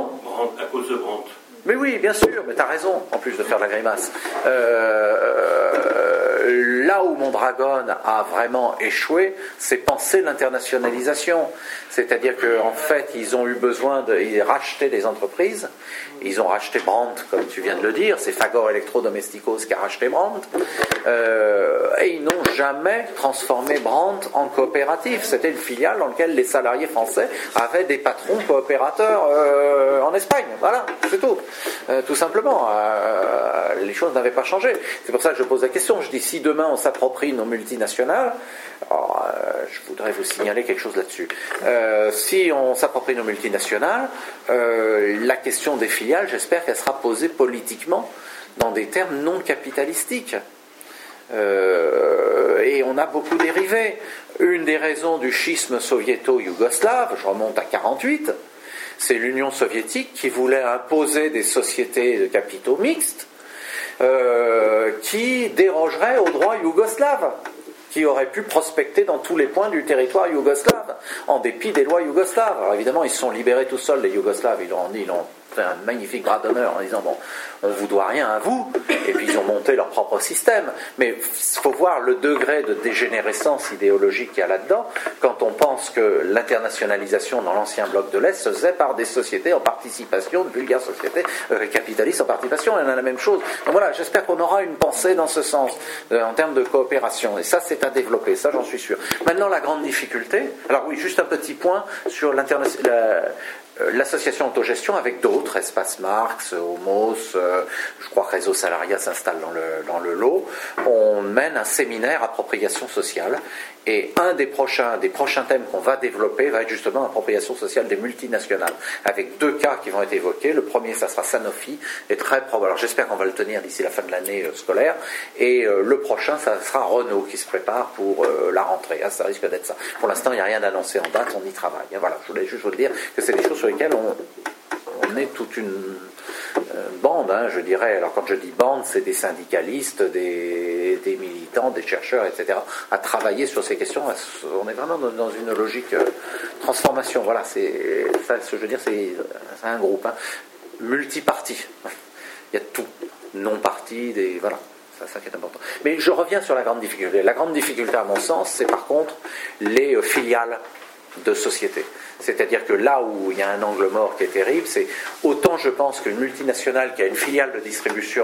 Brandt, à cause de Brandt. Mais oui, bien sûr, mais tu as raison, en plus de faire de la grimace. Euh, là où Mondragon a vraiment échoué, c'est penser l'internationalisation. C'est-à-dire qu'en fait, ils ont eu besoin de ils racheter des entreprises. Ils ont racheté Brandt, comme tu viens de le dire. C'est Fagor Electrodomesticos qui a racheté Brandt. Euh, et ils n'ont jamais transformé Brandt en coopérative. C'était une filiale dans laquelle les salariés français avaient des patrons coopérateurs euh, en Espagne. Voilà, c'est tout. Euh, tout simplement, euh, les choses n'avaient pas changé. C'est pour ça que je pose la question. Je dis, si demain on s'approprie nos multinationales, alors, euh, je voudrais vous signaler quelque chose là-dessus. Euh, si on s'approprie nos multinationales, euh, la question des filiales, j'espère qu'elle sera posée politiquement dans des termes non capitalistiques. Euh, et on a beaucoup dérivé. Une des raisons du schisme soviéto-yougoslave, je remonte à quarante-huit, c'est l'Union soviétique qui voulait imposer des sociétés de capitaux mixtes euh, qui dérogeraient au droit yougoslave, qui auraient pu prospecter dans tous les points du territoire yougoslave, en dépit des lois yougoslaves. Alors évidemment, ils se sont libérés tout seuls, les Yougoslaves, ils ont, ils ont fait un magnifique bras d'honneur en disant, bon, on ne vous doit rien à vous, et puis ils ont monté leur propre système. Mais il faut voir le degré de dégénérescence idéologique qu'il y a là-dedans, quand on pense que l'internationalisation dans l'ancien bloc de l'Est se faisait par des sociétés en participation, de vulgaires sociétés euh, capitalistes en participation, et on a la même chose. Donc voilà, j'espère qu'on aura une pensée dans ce sens, euh, en termes de coopération, et ça c'est à développer, ça j'en suis sûr. Maintenant, la grande difficulté, alors oui, juste un petit point sur l'international. L'association autogestion avec d'autres, Espace Marx, Homos, euh, je crois que Réseau Salariat s'installe dans le, dans le lot. On mène un séminaire appropriation sociale, et un des prochains, des prochains thèmes qu'on va développer va être justement l'appropriation sociale des multinationales, avec deux cas qui vont être évoqués. Le premier, ça sera Sanofi, et très probable, alors j'espère qu'on va le tenir d'ici la fin de l'année euh, scolaire, et euh, le prochain, ça sera Renault qui se prépare pour euh, la rentrée. Ah, ça risque d'être ça. Pour l'instant, il n'y a rien d'annoncé en date, on y travaille. Et voilà, je voulais juste vous dire que c'est des choses sur lesquelles on, on est toute une euh, bande, hein, je dirais. Alors quand je dis bande, c'est des syndicalistes, des, des militants, des chercheurs, et cetera, à travailler sur ces questions. On est vraiment dans une logique euh, transformation. Voilà, c'est ça, ce que je veux dire, c'est, c'est un groupe, hein, multiparti. Il y a tout, non-parti, des voilà. C'est ça qui est important. Mais je reviens sur la grande difficulté. La grande difficulté, à mon sens, c'est par contre les euh, filiales de sociétés. C'est-à-dire que là où il y a un angle mort qui est terrible, c'est autant je pense qu'une multinationale qui a une filiale de distribution,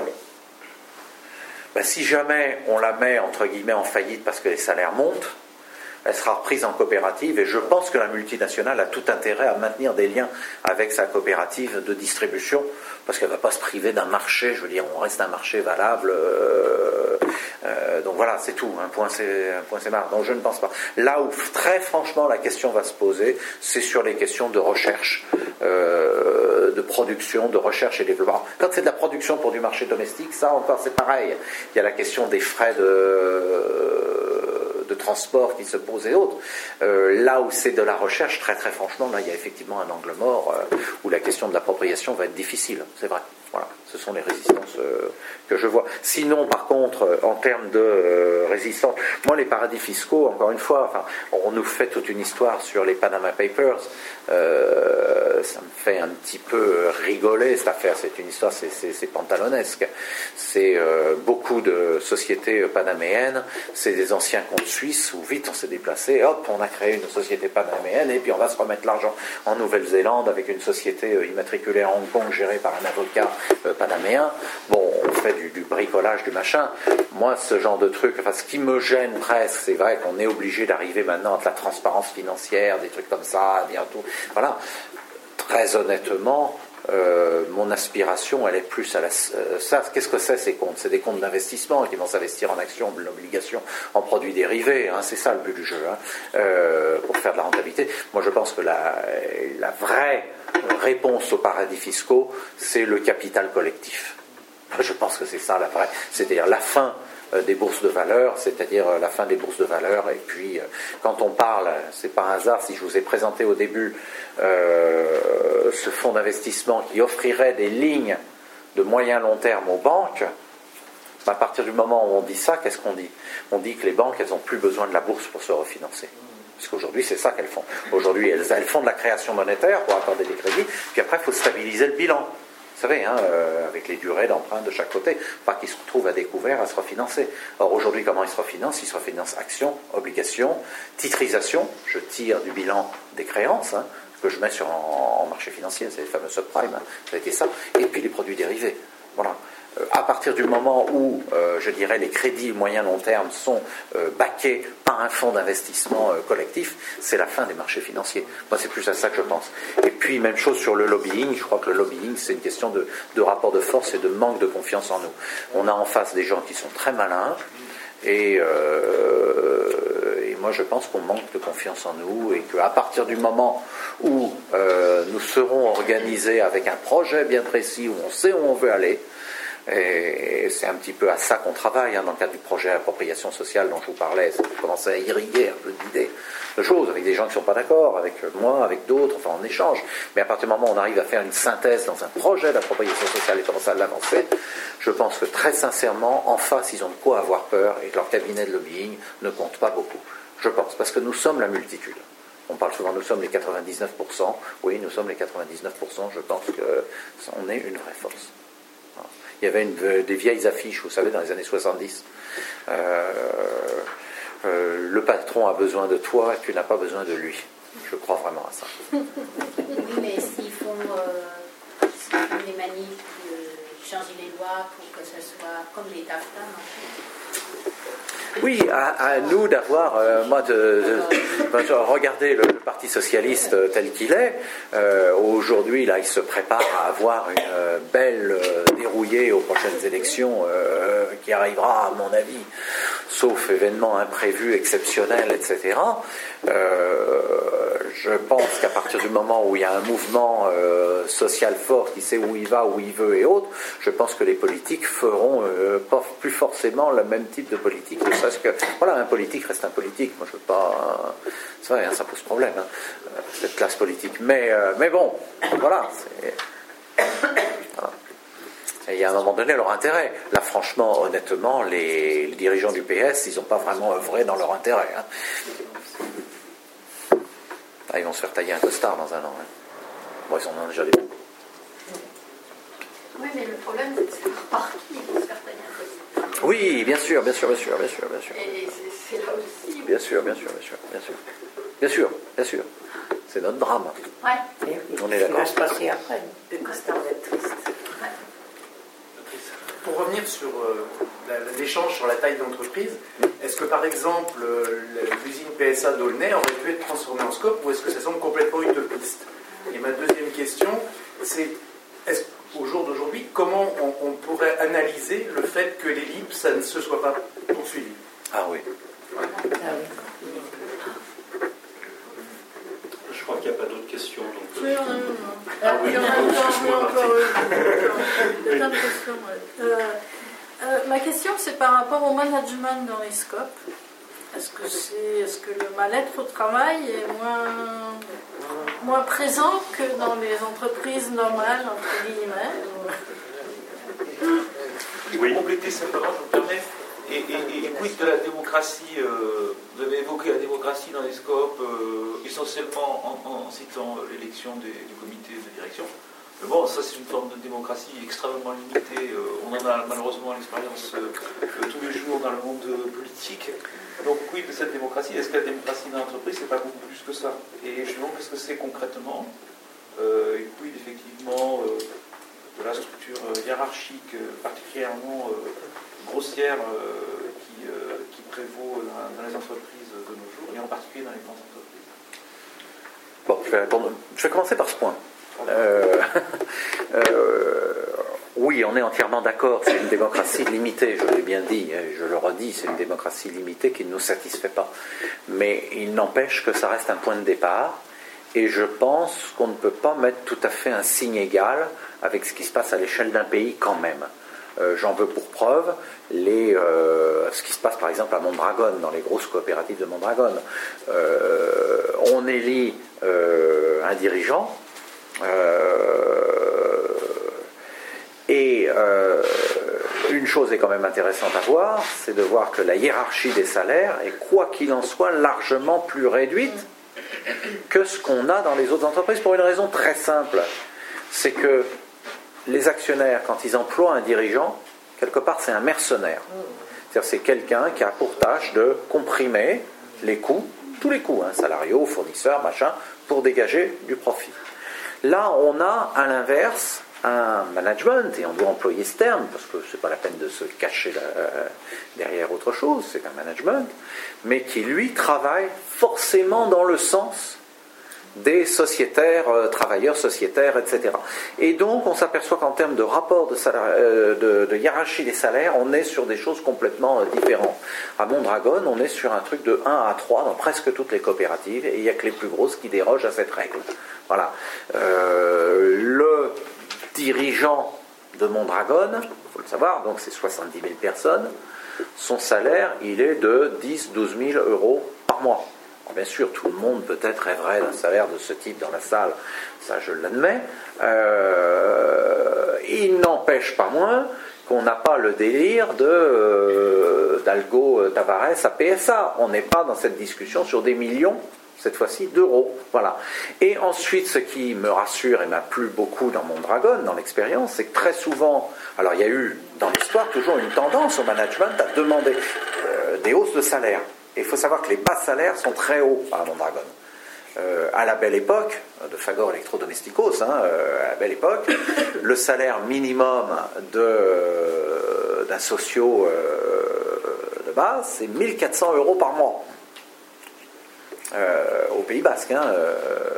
ben si jamais on la met entre guillemets en faillite parce que les salaires montent, elle sera reprise en coopérative, et je pense que la multinationale a tout intérêt à maintenir des liens avec sa coopérative de distribution, parce qu'elle ne va pas se priver d'un marché, je veux dire, on reste un marché valable, euh, euh, donc voilà, c'est tout, un point c'est, un point c'est marre, donc je ne pense pas. Là où très franchement la question va se poser, c'est sur les questions de recherche, euh, de production, de recherche et développement. Quand c'est de la production pour du marché domestique, ça encore c'est pareil, il y a la question des frais de... de transport qui se pose et autres. Euh, là où c'est de la recherche, très très franchement, là il y a effectivement un angle mort euh, où la question de l'appropriation va être difficile, c'est vrai. Voilà, ce sont les résistances euh, que je vois. Sinon, par contre, euh, en termes de euh, résistance, moi les paradis fiscaux, encore une fois, enfin, on nous fait toute une histoire sur les Panama Papers. Euh, ça me fait un petit peu rigoler cette affaire. C'est une histoire, c'est, c'est, c'est pantalonesque. C'est euh, beaucoup de sociétés panaméennes, c'est des anciens comptes suisses où vite on s'est déplacé, hop, on a créé une société panaméenne et puis on va se remettre l'argent en Nouvelle-Zélande avec une société immatriculée à Hong Kong gérée par un avocat euh, panaméen. Bon, on fait du, du bricolage, du machin. Moi, ce genre de truc, enfin, ce qui me gêne presque, c'est vrai qu'on est obligé d'arriver maintenant à de la transparence financière, des trucs comme ça, bientôt. Voilà. Très honnêtement, euh, mon aspiration, elle est plus à la... Euh, ça, qu'est-ce que c'est ces comptes? C'est des comptes d'investissement qui vont s'investir en actions, en obligations, en produits dérivés. Hein, c'est ça le but du jeu, hein, euh, pour faire de la rentabilité. Moi, je pense que la, la vraie réponse aux paradis fiscaux, c'est le capital collectif. Je pense que c'est ça la vraie. C'est-à-dire la fin des bourses de valeur, c'est-à-dire la fin des bourses de valeur. Et puis, quand on parle, c'est pas un hasard si je vous ai présenté au début euh, ce fonds d'investissement qui offrirait des lignes de moyen long terme aux banques. À partir du moment où on dit ça, qu'est-ce qu'on dit? On dit que les banques, elles n'ont plus besoin de la bourse pour se refinancer. Parce qu'aujourd'hui, c'est ça qu'elles font. Aujourd'hui, elles, elles font de la création monétaire pour accorder des crédits, puis après, il faut stabiliser le bilan. Vous savez, hein, euh, avec les durées d'emprunt de chaque côté, pas qu'ils se retrouvent à découvert à se refinancer. Or, aujourd'hui, comment ils se refinancent? Ils se refinancent actions, obligations, titrisation, je tire du bilan des créances, hein, que je mets sur, en, en marché financier, c'est les fameux subprimes, hein, ça a été ça, et puis les produits dérivés. Voilà. Euh, à partir du moment où, euh, je dirais, les crédits moyen-long terme sont euh, backés par un fonds d'investissement euh, collectif, c'est la fin des marchés financiers. Moi, c'est plus à ça que je pense. Et puis, même chose sur le lobbying. Je crois que le lobbying, c'est une question de, de rapport de force et de manque de confiance en nous. On a en face des gens qui sont très malins, et, euh, et moi, je pense qu'on manque de confiance en nous, et qu'à partir du moment où euh, nous serons organisés avec un projet bien précis, où on sait où on veut aller, et c'est un petit peu à ça qu'on travaille, hein, dans le cadre du projet appropriation sociale dont je vous parlais. Ça commence à irriguer un peu d'idées, de choses, avec des gens qui ne sont pas d'accord, avec moi, avec d'autres, enfin on échange. Mais à partir du moment où on arrive à faire une synthèse dans un projet d'appropriation sociale et commencer à l'avancer, je pense que très sincèrement, en face, ils ont de quoi avoir peur et que leur cabinet de lobbying ne compte pas beaucoup. Je pense, parce que nous sommes la multitude. On parle souvent, nous sommes les quatre-vingt-dix-neuf pour cent. Oui, nous sommes les quatre-vingt-dix-neuf pour cent. Je pense qu'on est une vraie force. Il y avait une, des vieilles affiches, vous savez, dans les années soixante-dix. Euh, euh, le patron a besoin de toi et tu n'as pas besoin de lui. Je crois vraiment à ça. Oui, mais s'ils font, euh, s'ils font des manifs, euh, changer les lois pour que ce soit comme les T A F T A, oui, à, à nous d'avoir, euh, moi, de, de, de regarder le, le Parti socialiste tel qu'il est. Euh, aujourd'hui, là, il se prépare à avoir une euh, belle euh, dérouillée aux prochaines élections euh, qui arrivera, à mon avis, sauf événements imprévus, exceptionnels, et cetera. Euh, je pense qu'à partir du moment où il y a un mouvement euh, social fort qui sait où il va, où il veut et autres, je pense que les politiques feront euh, pas, plus forcément le même type de politique. Parce que, voilà, un politique reste un politique. Moi, je veux pas... Euh, c'est vrai, hein, ça pose problème, hein, cette classe politique. Mais, euh, mais bon, voilà. C'est, voilà. Et il y a un moment donné leur intérêt. Là, franchement, honnêtement, les, les dirigeants du P S, ils n'ont pas vraiment œuvré dans leur intérêt. Hein. Ah, ils vont se faire tailler un costard dans un an. Hein. Bon, ils en ont déjà des bons. Oui, mais le problème, c'est que c'est leur parti qui vont se faire tailler un costard. Oui, bien sûr, bien sûr, bien sûr, bien sûr, bien sûr. Et c'est, c'est là aussi. Bien sûr, bien sûr, bien sûr, bien sûr. Bien sûr, bien sûr. C'est notre drame. Ouais. On est d'accord. Ce qui va se passer après, le costard va être triste. Ouais. Pour revenir sur euh, la, l'échange sur la taille d'entreprise, est-ce que par exemple euh, l'usine P S A d'Aulnay aurait pu être transformée en scope ou est-ce que ça semble complètement utopiste? Et ma deuxième question, c'est est-ce, au jour d'aujourd'hui, comment on, on pourrait analyser le fait que les L I P, ça ne se soit pas poursuivi? Ah oui. Ah oui. Je crois qu'il n'y a pas d'autres questions. Donc, oui, euh, on a eu, Ah oui, il y en a pardon, encore, excuse-moi, encore Martine. eu. Plein de questions, ouais. euh, euh, ma question, c'est par rapport au management dans les scopes. Est-ce que, c'est, est-ce que le mal-être au travail est moins, moins présent que dans les entreprises normales, entre guillemets? Pour compléter simplement, je me permets, et, et, et quid de la démocratie, euh, vous avez évoqué la démocratie dans les scopes, euh, essentiellement en, en citant l'élection des, du comité de direction. Mais bon, ça c'est une forme de démocratie extrêmement limitée, euh, on en a malheureusement l'expérience euh, tous les jours dans le monde politique. Donc quid de cette démocratie? Est-ce que la démocratie dans l'entreprise, c'est pas beaucoup plus que ça? Et je me demande qu'est-ce que c'est concrètement, euh, et quid effectivement... Euh, de la structure hiérarchique particulièrement grossière qui, qui prévaut dans, dans les entreprises de nos jours, et en particulier dans les grandes entreprises. Bon, je vais, répondre. Je vais commencer par ce point. Euh, euh, oui, on est entièrement d'accord, c'est une démocratie limitée, je l'ai bien dit, je le redis, c'est une démocratie limitée qui ne nous satisfait pas. Mais il n'empêche que ça reste un point de départ, et je pense qu'on ne peut pas mettre tout à fait un signe égal avec ce qui se passe à l'échelle d'un pays quand même. Euh, j'en veux pour preuve les, euh, ce qui se passe par exemple à Mondragon, dans les grosses coopératives de Mondragon. Euh, on élit euh, un dirigeant, euh, et euh, une chose est quand même intéressante à voir, c'est de voir que la hiérarchie des salaires est, quoi qu'il en soit, largement plus réduite que ce qu'on a dans les autres entreprises, pour une raison très simple, c'est que les actionnaires, quand ils emploient un dirigeant, quelque part c'est un mercenaire. C'est-à-dire c'est quelqu'un qui a pour tâche de comprimer les coûts, tous les coûts, hein, salariaux, fournisseurs, machin, pour dégager du profit. Là, on a à l'inverse un management, et on doit employer ce terme, parce que c'est pas la peine de se cacher là, euh, derrière autre chose, c'est un management, mais qui lui travaille forcément dans le sens des sociétaires, euh, travailleurs sociétaires, et cetera. Et donc on s'aperçoit qu'en termes de rapport de, salaire, euh, de, de hiérarchie des salaires, on est sur des choses complètement euh, différentes. À Mondragon, on est sur un truc de un à trois dans presque toutes les coopératives, et il n'y a que les plus grosses qui dérogent à cette règle. Voilà. Euh, le dirigeant de Mondragon, il faut le savoir, donc c'est soixante-dix mille personnes, son salaire, il est de dix à douze mille euros par mois. Alors bien sûr, tout le monde peut-être rêverait d'un salaire de ce type dans la salle, ça je l'admets. Euh, il n'empêche pas moins qu'on n'a pas le délire de euh, d'Algo Tavares à P S A. On n'est pas dans cette discussion sur des millions, cette fois-ci d'euros. Voilà. Et ensuite, ce qui me rassure et m'a plu beaucoup dans Mondragon, dans l'expérience, c'est que très souvent, alors il y a eu dans l'histoire toujours une tendance au management à demander euh, des hausses de salaire. Et il faut savoir que les bas salaires sont très hauts à Mondragon. Euh, à la belle époque, de Fagor Electrodomesticos, hein, euh, à la belle époque, le salaire minimum de, euh, d'un socio euh, de base, c'est mille quatre cents euros par mois. Euh, au Pays Basque, hein, euh,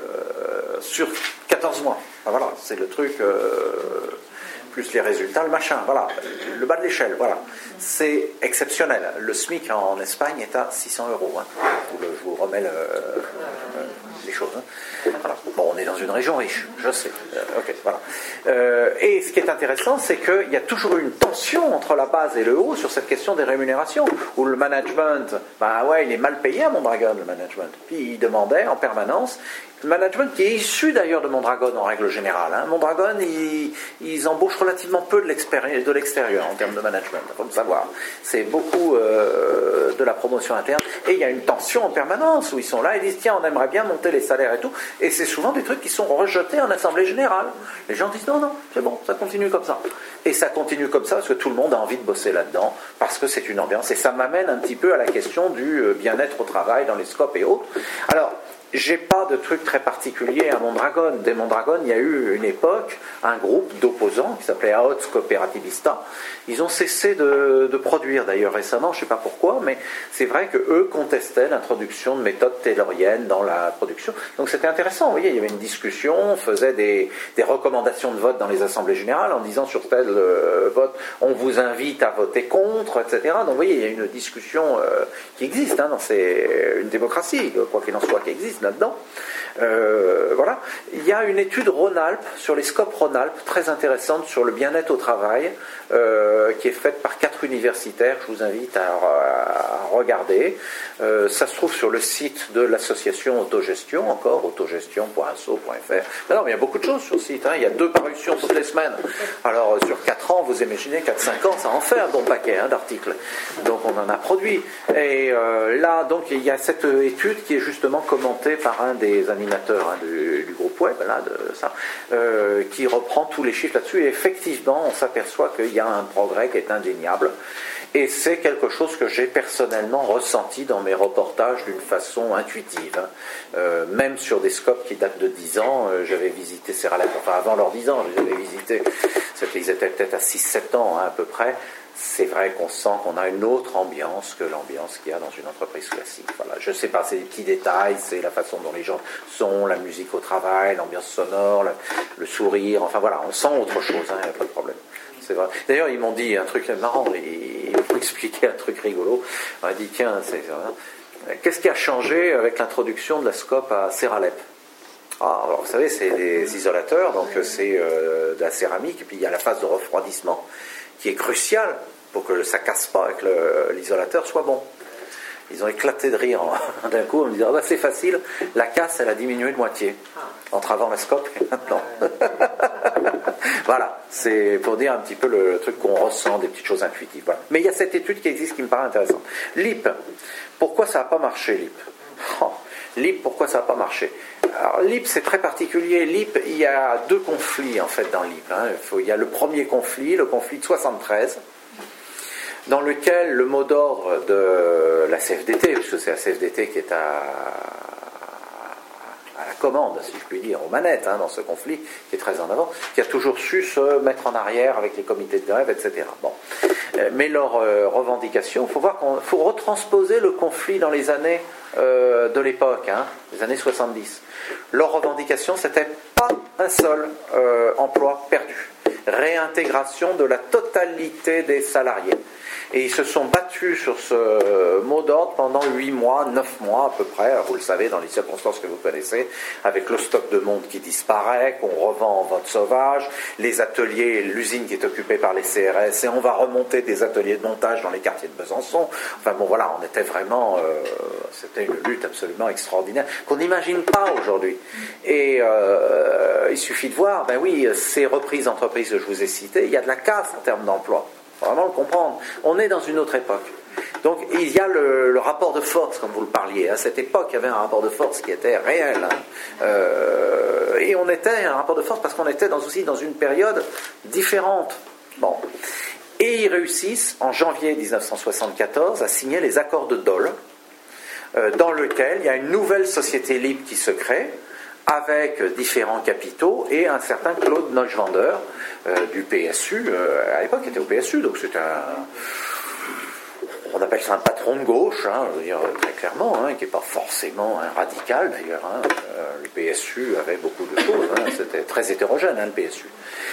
sur quatorze mois. Enfin, voilà, c'est le truc, euh, plus les résultats, le machin, voilà, le bas de l'échelle, voilà. C'est exceptionnel. Le SMIC en, en Espagne est à six cents euros. Hein. Je, vous, je vous remets le, euh, les choses. Hein. Voilà. Bon, on est dans une région riche, je sais. Euh, ok, voilà. Euh, et ce qui est intéressant, c'est qu'il y a toujours eu une tension entre la base et le haut sur cette question des rémunérations, où le management, ben ouais, il est mal payé à Mondragon, le management. Puis il demandait en permanence, le management qui est issu d'ailleurs de Mondragon en règle générale. Hein. Mondragon, ils, ils embauchent relativement peu de l'extérieur en termes de management, il faut le savoir. C'est beaucoup euh, de la promotion interne. Et il y a une tension en permanence où ils sont là et disent tiens, on aimerait bien monter les salaires et tout. Et c'est souvent des trucs qui sont rejetés en assemblée générale. Les gens disent non, non, c'est bon, ça continue comme ça. Et ça continue comme ça parce que tout le monde a envie de bosser là-dedans, parce que c'est une ambiance. Et ça m'amène un petit peu à la question du bien-être au travail dans les scopes et autres. Alors, j'ai pas de truc très particulier à Mondragon. Dès Mondragon, il y a eu une époque, un groupe d'opposants qui s'appelait Aots Cooperativista. Ils ont cessé de, de produire d'ailleurs récemment, je sais pas pourquoi, mais c'est vrai que eux contestaient l'introduction de méthodes tayloriennes dans la production. Donc c'était intéressant, vous voyez, il y avait une discussion, on faisait des, des recommandations de vote dans les assemblées générales en disant sur tel euh, vote, on vous invite à voter contre, et cetera. Donc vous voyez, il y a une discussion euh, qui existe, hein, dans ces, une démocratie, quoi qu'il en soit, qui existe là-dedans. Euh, voilà. Il y a une étude Rhône-Alpes sur les scopes Rhône-Alpes très intéressante sur le bien-être au travail euh, qui est faite par quatre universitaires. Je vous invite à, à regarder. Euh, ça se trouve sur le site de l'association Autogestion, encore autogestion point asso point f r. Non, mais il y a beaucoup de choses sur le site. Hein. Il y a deux parutions toutes les semaines. Alors euh, sur quatre ans, vous imaginez quatre cinq ans, ça en fait un bon paquet hein, d'articles. Donc on en a produit. Et euh, là, donc il y a cette étude qui est justement commentée par un des animateurs hein, du, du groupe web, là, de ça, euh, qui reprend tous les chiffres là-dessus. Et effectivement, on s'aperçoit qu'il y a un progrès qui est indéniable. Et c'est quelque chose que j'ai personnellement ressenti dans mes reportages d'une façon intuitive. Hein. Euh, même sur des scopes qui datent de dix ans, euh, j'avais visité Serralep, enfin avant leurs dix ans, je les avais visités, ils étaient peut-être à six sept ans hein, à peu près. C'est vrai qu'on sent qu'on a une autre ambiance que l'ambiance qu'il y a dans une entreprise classique. Voilà. Je ne sais pas, c'est des petits détails, c'est la façon dont les gens sont, la musique au travail, l'ambiance sonore, le, le sourire, enfin voilà, on sent autre chose, il hein, n'y a pas de problème. C'est vrai. D'ailleurs, ils m'ont dit un truc marrant, ils m'ont expliqué un truc rigolo. On m'a dit, tiens, c'est, qu'est-ce qui a changé avec l'introduction de la scope à Serralep? Ah, alors, vous savez, c'est des isolateurs, donc c'est euh, de la céramique, et puis il y a la phase de refroidissement, qui est cruciale pour que ça casse pas et que le, l'isolateur soit bon. Ils ont éclaté de rire en, d'un coup en me disant, ah bah, c'est facile, la casse, elle a diminué de moitié, entre avant la scope et maintenant. Voilà, c'est pour dire un petit peu le, le truc qu'on ressent, des petites choses intuitives. Voilà. Mais il y a cette étude qui existe qui me paraît intéressante. L'I P, pourquoi ça n'a pas marché, l'I P? Oh, L'I P, pourquoi ça n'a pas marché? Alors, l'I P, c'est très particulier. L'I P, il y a deux conflits, en fait, dans l'I P. Hein. Il, faut, il y a le premier conflit, le conflit de soixante-treize, dans lequel le mot d'ordre de la C F D T, puisque c'est la C F D T qui est à, à la commande, si je puis dire, aux manettes, hein, dans ce conflit, qui est très en avant, qui a toujours su se mettre en arrière avec les comités de grève, et cetera. Bon. Mais leur euh, revendication, il faut voir qu'il faut retransposer le conflit dans les années euh, de l'époque, hein, les années soixante-dix. Leur revendication, c'était pas un seul euh, emploi perdu. Réintégration de la totalité des salariés. Et ils se sont battus sur ce mot d'ordre pendant huit mois, neuf mois à peu près, vous le savez, dans les circonstances que vous connaissez, avec le stock de monde qui disparaît, qu'on revend en vente sauvage, les ateliers, l'usine qui est occupée par les C R S, et on va remonter des ateliers de montage dans les quartiers de Besançon. Enfin bon voilà, on était vraiment... Euh, c'était une lutte absolument extraordinaire, qu'on n'imagine pas aujourd'hui. Et euh, il suffit de voir, ben oui, ces reprises d'entreprises que je vous ai citées, il y a de la casse en termes d'emploi. Il faut vraiment le comprendre. On est dans une autre époque. Donc il y a le, le rapport de force, comme vous le parliez. À cette époque, il y avait un rapport de force qui était réel. Hein. Euh, et on était un rapport de force parce qu'on était dans, aussi dans une période différente. Bon. Et ils réussissent, en janvier dix-neuf cent soixante-quatorze, à signer les accords de Dole, euh, dans lequel il y a une nouvelle société libre qui se crée, avec différents capitaux, et un certain Claude Neuschwander, euh, du P S U, euh, à l'époque était au P S U, donc c'était un... On appelle ça un patron de gauche, hein, je veux dire très clairement, hein, qui n'est pas forcément un radical d'ailleurs. Hein. Euh, le P S U avait beaucoup de choses, hein, c'était très hétérogène, hein, le P S U,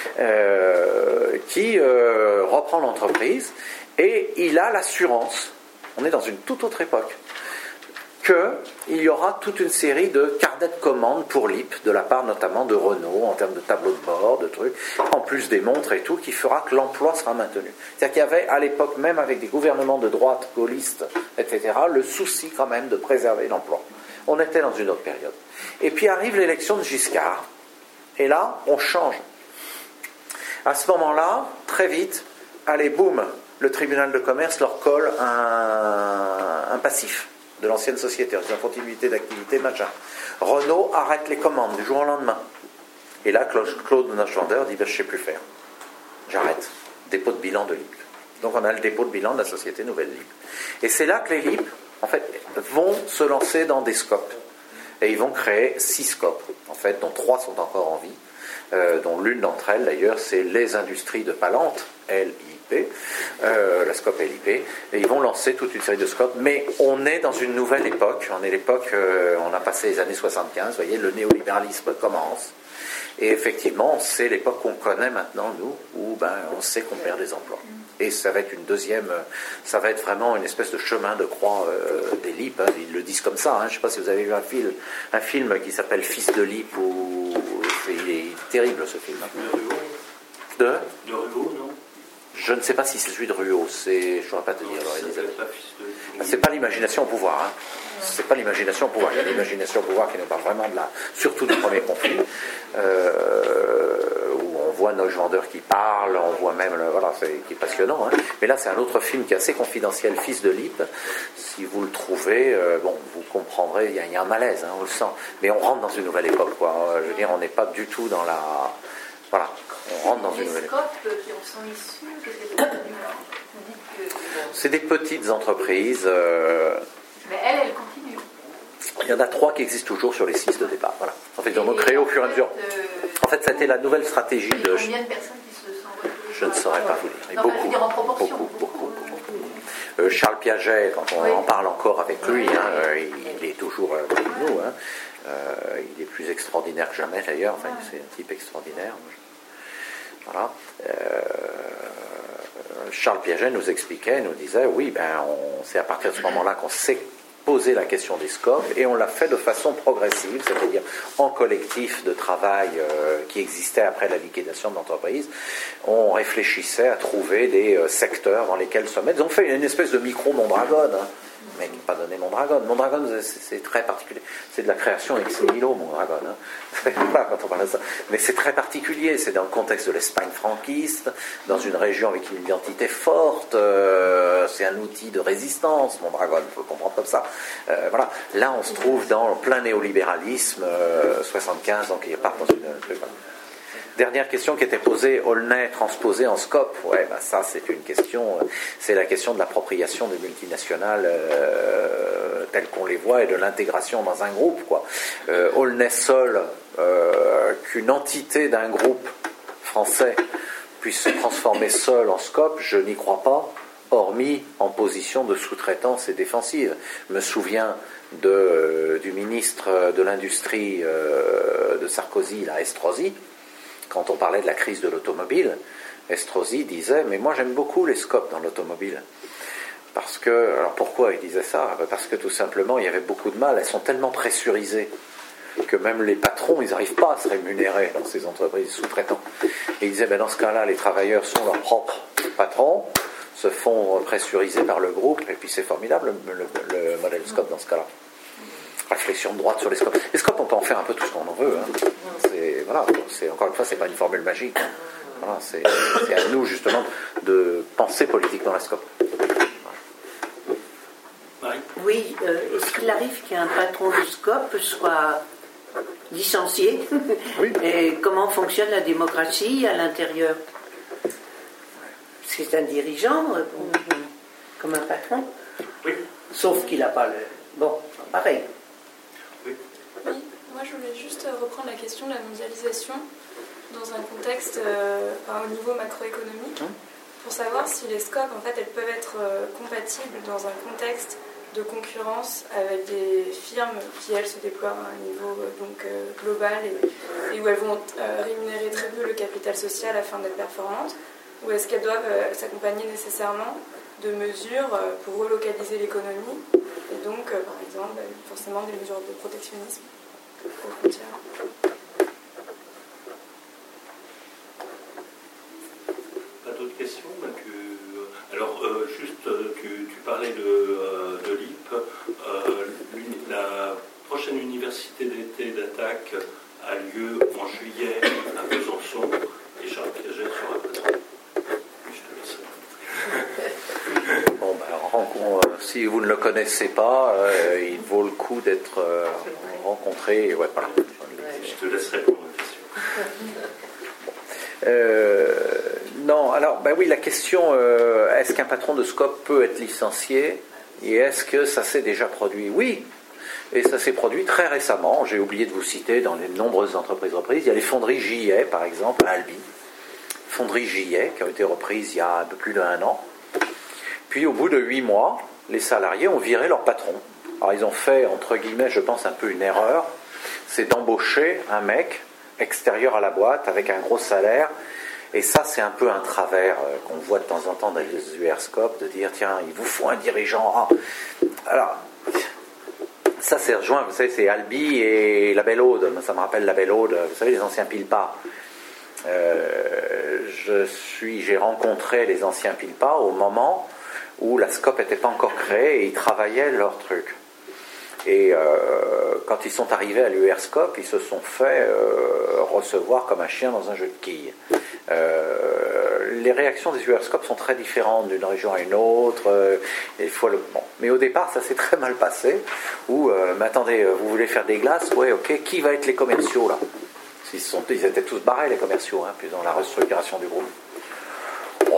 euh, qui euh, reprend l'entreprise, et il a l'assurance, on est dans une toute autre époque, qu'il y aura toute une série de carnets de commandes pour l'I P, de la part notamment de Renault, en termes de tableaux de bord, de trucs, en plus des montres et tout, qui fera que l'emploi sera maintenu. C'est-à-dire qu'il y avait à l'époque, même avec des gouvernements de droite, gaullistes, et cetera, le souci quand même de préserver l'emploi. On était dans une autre période. Et puis arrive l'élection de Giscard, et là, on change. À ce moment-là, très vite, allez, boum, le tribunal de commerce leur colle un, un passif de l'ancienne société, en continuité d'activité, machin. Renault arrête les commandes du jour au lendemain. Et là, Claude Neuschwander dit, ben, je ne sais plus faire. J'arrête. Dépôt de bilan de l'I P. Donc on a le dépôt de bilan de la société Nouvelle L I P. Et c'est là que les L I P, en fait, vont se lancer dans des scopes. Et ils vont créer six scopes, en fait, dont trois sont encore en vie, euh, dont l'une d'entre elles, d'ailleurs, c'est les industries de Palante, L I P. Euh, la scope L I P, et ils vont lancer toute une série de scopes, mais on est dans une nouvelle époque, on est l'époque, euh, on a passé les années soixante-quinze, vous voyez, le néolibéralisme commence, et effectivement, c'est l'époque qu'on connaît maintenant, nous, où ben, on sait qu'on perd des emplois. Et ça va être une deuxième, ça va être vraiment une espèce de chemin de croix euh, des L I P, hein, ils le disent comme ça, hein. Je ne sais pas si vous avez vu un film, un film qui s'appelle Fils de L I P, où il est terrible ce film. Hein. De De Ruot, non? Je ne sais pas si c'est celui de Ruot, c'est, je ne saurais pas te dire. C'est pas l'imagination au pouvoir, hein. C'est pas l'imagination au pouvoir. Il y a l'imagination au pouvoir qui nous parle vraiment de la, surtout du premier conflit, euh, où on voit Neuschwander qui parle, on voit même, le, voilà, c'est qui est passionnant. Hein. Mais là, c'est un autre film qui est assez confidentiel, Fils de L I P. Si vous le trouvez, euh, bon, vous comprendrez, il y, a, il y a un malaise, hein, on le sent. Mais on rentre dans une nouvelle époque, quoi. Je veux dire, on n'est pas du tout dans la, voilà. On rentre dans les une nouvelle scopes qui en sont issus, que c'est pas connu, hein. Vous dites que... c'est des petites entreprises. Euh, Mais elle, elle continue. Il y en a trois qui existent toujours sur les six de départ. Voilà. En fait, ils en ont créé au fur et à mesure. En fait, c'était la nouvelle stratégie de... Combien de personnes qui se sont retrouvées? Je ne saurais pas vous dire. Non, beaucoup, je veux dire en proportion. beaucoup, beaucoup, beaucoup. Euh, Charles Piaget, quand on oui. en parle encore avec lui, hein, euh, il, il est toujours euh, avec nous. Hein. Euh, il est plus extraordinaire que jamais d'ailleurs. Enfin, ouais. C'est un type extraordinaire. Voilà. Euh, Charles Piaget nous expliquait, nous disait, oui, ben, on, c'est à partir de ce moment-là qu'on s'est posé la question des scopes et on l'a fait de façon progressive, c'est-à-dire en collectif de travail euh, qui existait après la liquidation de l'entreprise. On réfléchissait à trouver des euh, secteurs dans lesquels se mettre. Ils ont fait une espèce de micro-Mondragone, hein, mais qui n'a pas donné Mondragone. Mondragone, c'est, c'est très particulier. C'est de la création ex nihilo, Mondragone. Hein. Voilà, quand on parle de ça. Mais c'est très particulier. C'est dans le contexte de l'Espagne franquiste, dans une région avec une identité forte. Euh, c'est un outil de résistance, Mondragone, il faut le comprendre comme ça. Euh, voilà. Là, on se trouve dans le plein néolibéralisme, euh, soixante-quinze, donc il part dans une... Voilà. Dernière question qui était posée, Aulnay transposé en scope. Ouais, bah ça c'est une question, c'est la question de l'appropriation des multinationales euh, telles qu'on les voit et de l'intégration dans un groupe, quoi. Euh, Aulnay seul, euh, qu'une entité d'un groupe français puisse se transformer seule en scope, je n'y crois pas, hormis en position de sous-traitance et défensive. Je me souviens de, euh, du ministre de l'Industrie euh, de Sarkozy, là, Estrosi. Quand on parlait de la crise de l'automobile, Estrosi disait « Mais moi j'aime beaucoup les scopes dans l'automobile. » Parce que, alors pourquoi il disait ça? Parce que tout simplement il y avait beaucoup de mal, elles sont tellement pressurisées que même les patrons, ils n'arrivent pas à se rémunérer dans ces entreprises sous-traitants. Et il disait ben, « Dans ce cas-là, les travailleurs sont leurs propres patrons, se font pressuriser par le groupe, et puis c'est formidable le, le, le modèle scope dans ce cas-là. » Réflexion de droite sur les scopes. Les scopes, on peut en faire un peu tout ce qu'on en veut. Hein. C'est, voilà, c'est, encore une fois, c'est pas une formule magique. Voilà, c'est, c'est à nous, justement, de penser politiquement la scope. Voilà. Oui, euh, est-ce qu'il arrive qu'un patron de scope soit licencié? Oui. Et comment fonctionne la démocratie à l'intérieur? C'est un dirigeant, euh, comme un patron. Oui. Sauf qu'il n'a pas le... Bon, pareil. Oui, moi je voulais juste reprendre la question de la mondialisation dans un contexte euh, au niveau macroéconomique, pour savoir si les scopes en fait elles peuvent être euh, compatibles dans un contexte de concurrence avec des firmes qui elles se déploient à un niveau euh, donc euh, global et, et où elles vont euh, rémunérer très peu le capital social afin d'être performantes, ou est-ce qu'elles doivent euh, s'accompagner nécessairement de mesures euh, pour relocaliser l'économie et donc euh, par exemple forcément des mesures de protectionnisme aux frontières. Pas d'autres questions? Alors, euh, juste, tu, tu parlais de, euh, de l'I P. Euh, la prochaine université d'été d'Attaque a lieu en juillet à Besançon, et Charles Piaget sera présent. Bon, ben, on, si vous ne le connaissez pas, euh, il vaut le coup d'être euh, rencontré. Ouais, voilà. Je te laisserai pour ma question. Euh, non, alors, ben oui, la question, euh, est-ce qu'un patron de scope peut être licencié? Et est-ce que ça s'est déjà produit? Oui, et ça s'est produit très récemment. J'ai oublié de vous citer dans les nombreuses entreprises reprises. Il y a les fonderies Gillet, par exemple, à Albi. Fonderies Gillet, qui ont été reprises il y a un peu plus d'un an. Puis au bout de huit mois, les salariés ont viré leur patron. Alors ils ont fait, entre guillemets, je pense un peu une erreur, c'est d'embaucher un mec extérieur à la boîte avec un gros salaire. Et ça, c'est un peu un travers euh, qu'on voit de temps en temps dans les U R Scopes, de dire, tiens, il vous faut un dirigeant. Ah. Alors, ça c'est rejoint, vous savez, c'est Albi et la Belle Aude. Ça me rappelle la Belle Aude, vous savez, les anciens Pilpa. Euh, je suis, j'ai rencontré les anciens Pilpa au moment où la Scope n'était pas encore créée et ils travaillaient leur truc. Et euh, quand ils sont arrivés à l'U R Scope, ils se sont fait euh, recevoir comme un chien dans un jeu de quilles. Euh, les réactions des U R Scope sont très différentes d'une région à une autre. Euh, il faut le... bon. Mais au départ, ça s'est très mal passé. Où, euh, mais attendez, vous voulez faire des glaces? Ouais, ok. Qui va être les commerciaux là? Ils, sont, ils étaient tous barrés, les commerciaux, hein, puis dans la restructuration du groupe. Oh,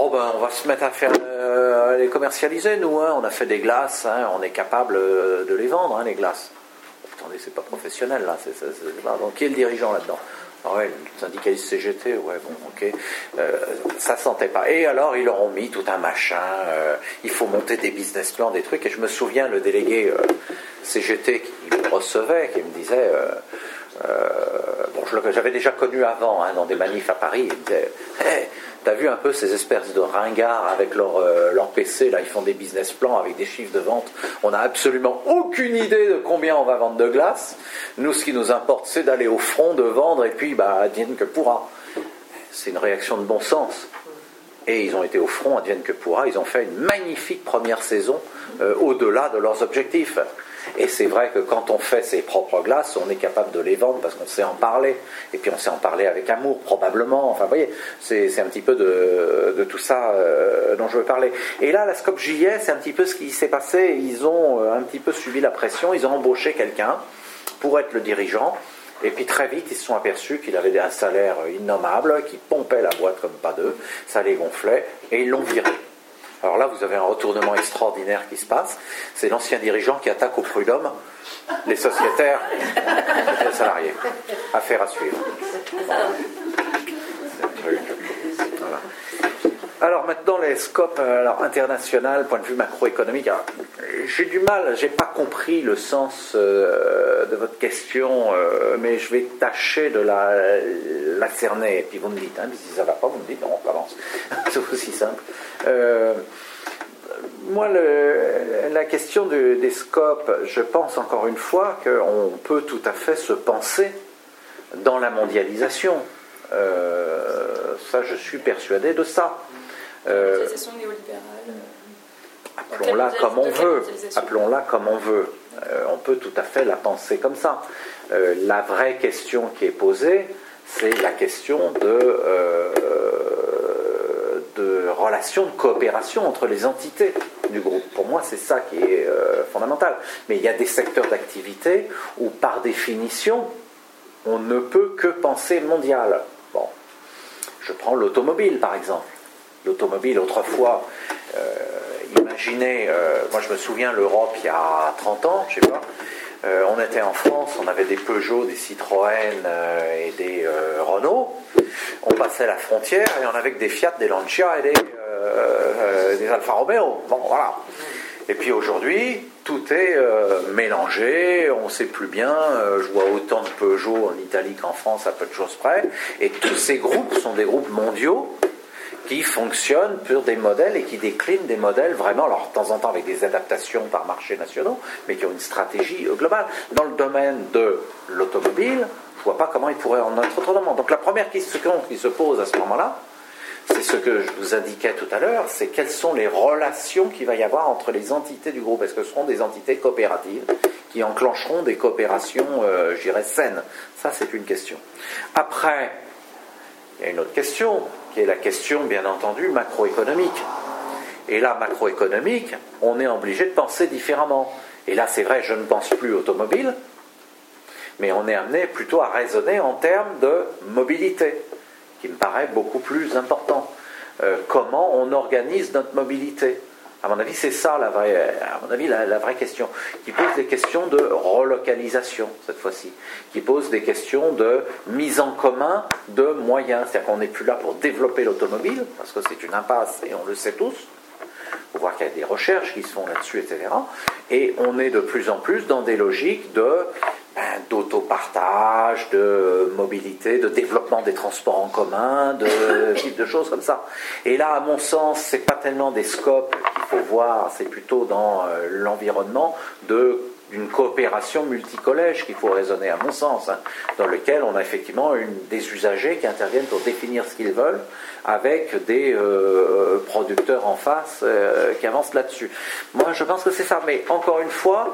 Oh ben on va se mettre à faire euh, les commercialiser nous, hein. On a fait des glaces, hein. On est capable euh, de les vendre, hein, les glaces. Attendez, c'est pas professionnel là, c'est, c'est, c'est pas... Donc qui est le dirigeant là-dedans? Ah ouais, le syndicaliste C G T, ouais bon ok, euh, ça sentait pas. Et alors ils leur ont mis tout un machin, euh, il faut monter des business plans, des trucs, et je me souviens le délégué euh, C G T qui me recevait, qui me disait... Euh, Euh, bon, je j'avais déjà connu avant, hein, dans des manifs à Paris, ils me disaient hey, t'as vu un peu ces espèces de ringards avec leur, euh, leur P C, là, ils font des business plans avec des chiffres de vente, on n'a absolument aucune idée de combien on va vendre de glace, nous ce qui nous importe c'est d'aller au front, de vendre, et puis bah, advienne que pourra. C'est une réaction de bon sens. Et ils ont été au front, advienne que pourra, ils ont fait une magnifique première saison euh, au-delà de leurs objectifs. Et c'est vrai que quand on fait ses propres glaces, on est capable de les vendre parce qu'on sait en parler. Et puis on sait en parler avec amour, probablement. Enfin, vous voyez, c'est, c'est un petit peu de, de tout ça euh, dont je veux parler. Et là, la Scope J S, c'est un petit peu ce qui s'est passé. Ils ont euh, un petit peu subi la pression. Ils ont embauché quelqu'un pour être le dirigeant. Et puis très vite, ils se sont aperçus qu'il avait un salaire innommable, qu'il pompait la boîte comme pas deux. Ça les gonflait. Et ils l'ont viré. Alors là, vous avez un retournement extraordinaire qui se passe. C'est l'ancien dirigeant qui attaque au prud'homme les sociétaires et les salariés. Affaire à suivre. Voilà. Alors maintenant, les scopes alors, internationaux, point de vue macroéconomique. Alors, j'ai du mal, j'ai pas compris le sens euh, de votre question, euh, mais je vais tâcher de la, la cerner. Et puis vous me dites, hein, si ça va pas, vous me dites, non, on commence. C'est aussi simple. Euh, moi, le, la question de, des scopes, je pense encore une fois qu'on peut tout à fait se penser dans la mondialisation. Euh, ça, je suis persuadé de ça. Euh, mondialisation néolibérale. Appelons-la comme on veut. Appelons-la comme on veut. Euh, on peut tout à fait la penser comme ça. Euh, la vraie question qui est posée, c'est la question de, euh, de relation de coopération entre les entités du groupe. Pour moi, c'est ça qui est euh, fondamental. Mais il y a des secteurs d'activité où, par définition, on ne peut que penser mondial. Bon, je prends l'automobile, par exemple. L'automobile, autrefois, euh, imaginez, euh, moi je me souviens l'Europe il y a trente ans, je sais pas, euh, on était en France, on avait des Peugeot, des Citroën euh, et des euh, Renault, on passait la frontière et on avait que des Fiat, des Lancia et des, euh, euh, des Alfa Romeo. Bon, voilà. Et puis aujourd'hui, tout est euh, mélangé, on ne sait plus bien, euh, je vois autant de Peugeot en Italie qu'en France à peu de choses près, et tous ces groupes sont des groupes mondiaux qui fonctionnent sur des modèles et qui déclinent des modèles vraiment, alors de temps en temps avec des adaptations par marchés nationaux, mais qui ont une stratégie globale. Dans le domaine de l'automobile, je ne vois pas comment ils pourraient en être autrement. Donc la première question qui se pose à ce moment-là, c'est ce que je vous indiquais tout à l'heure, c'est quelles sont les relations qu'il va y avoir entre les entités du groupe. Est-ce que ce seront des entités coopératives qui enclencheront des coopérations, euh, je dirais, saines? Ça, c'est une question. Après, il y a une autre question, qui est la question, bien entendu, macroéconomique. Et là, macroéconomique, on est obligé de penser différemment. Et là, c'est vrai, je ne pense plus automobile, mais on est amené plutôt à raisonner en termes de mobilité, qui me paraît beaucoup plus important. Euh, comment on organise notre mobilité? À mon avis, c'est ça la vraie, à mon avis, la, la vraie question, qui pose des questions de relocalisation, cette fois-ci, qui pose des questions de mise en commun de moyens. C'est-à-dire qu'on n'est plus là pour développer l'automobile, parce que c'est une impasse, et on le sait tous. Il faut voir qu'il y a des recherches qui se font là-dessus, et cetera. Et on est de plus en plus dans des logiques de, ben, d'autopartage, de mobilité, de développement des transports en commun, de type de choses comme ça. Et là, à mon sens, c'est pas tellement des scopes qu'il faut voir, c'est plutôt dans euh, l'environnement de d'une coopération multicollège qu'il faut raisonner, à mon sens, hein, dans lequel on a effectivement une, des usagers qui interviennent pour définir ce qu'ils veulent, avec des euh, producteurs en face euh, qui avancent là-dessus. Moi, je pense que c'est ça. Mais encore une fois,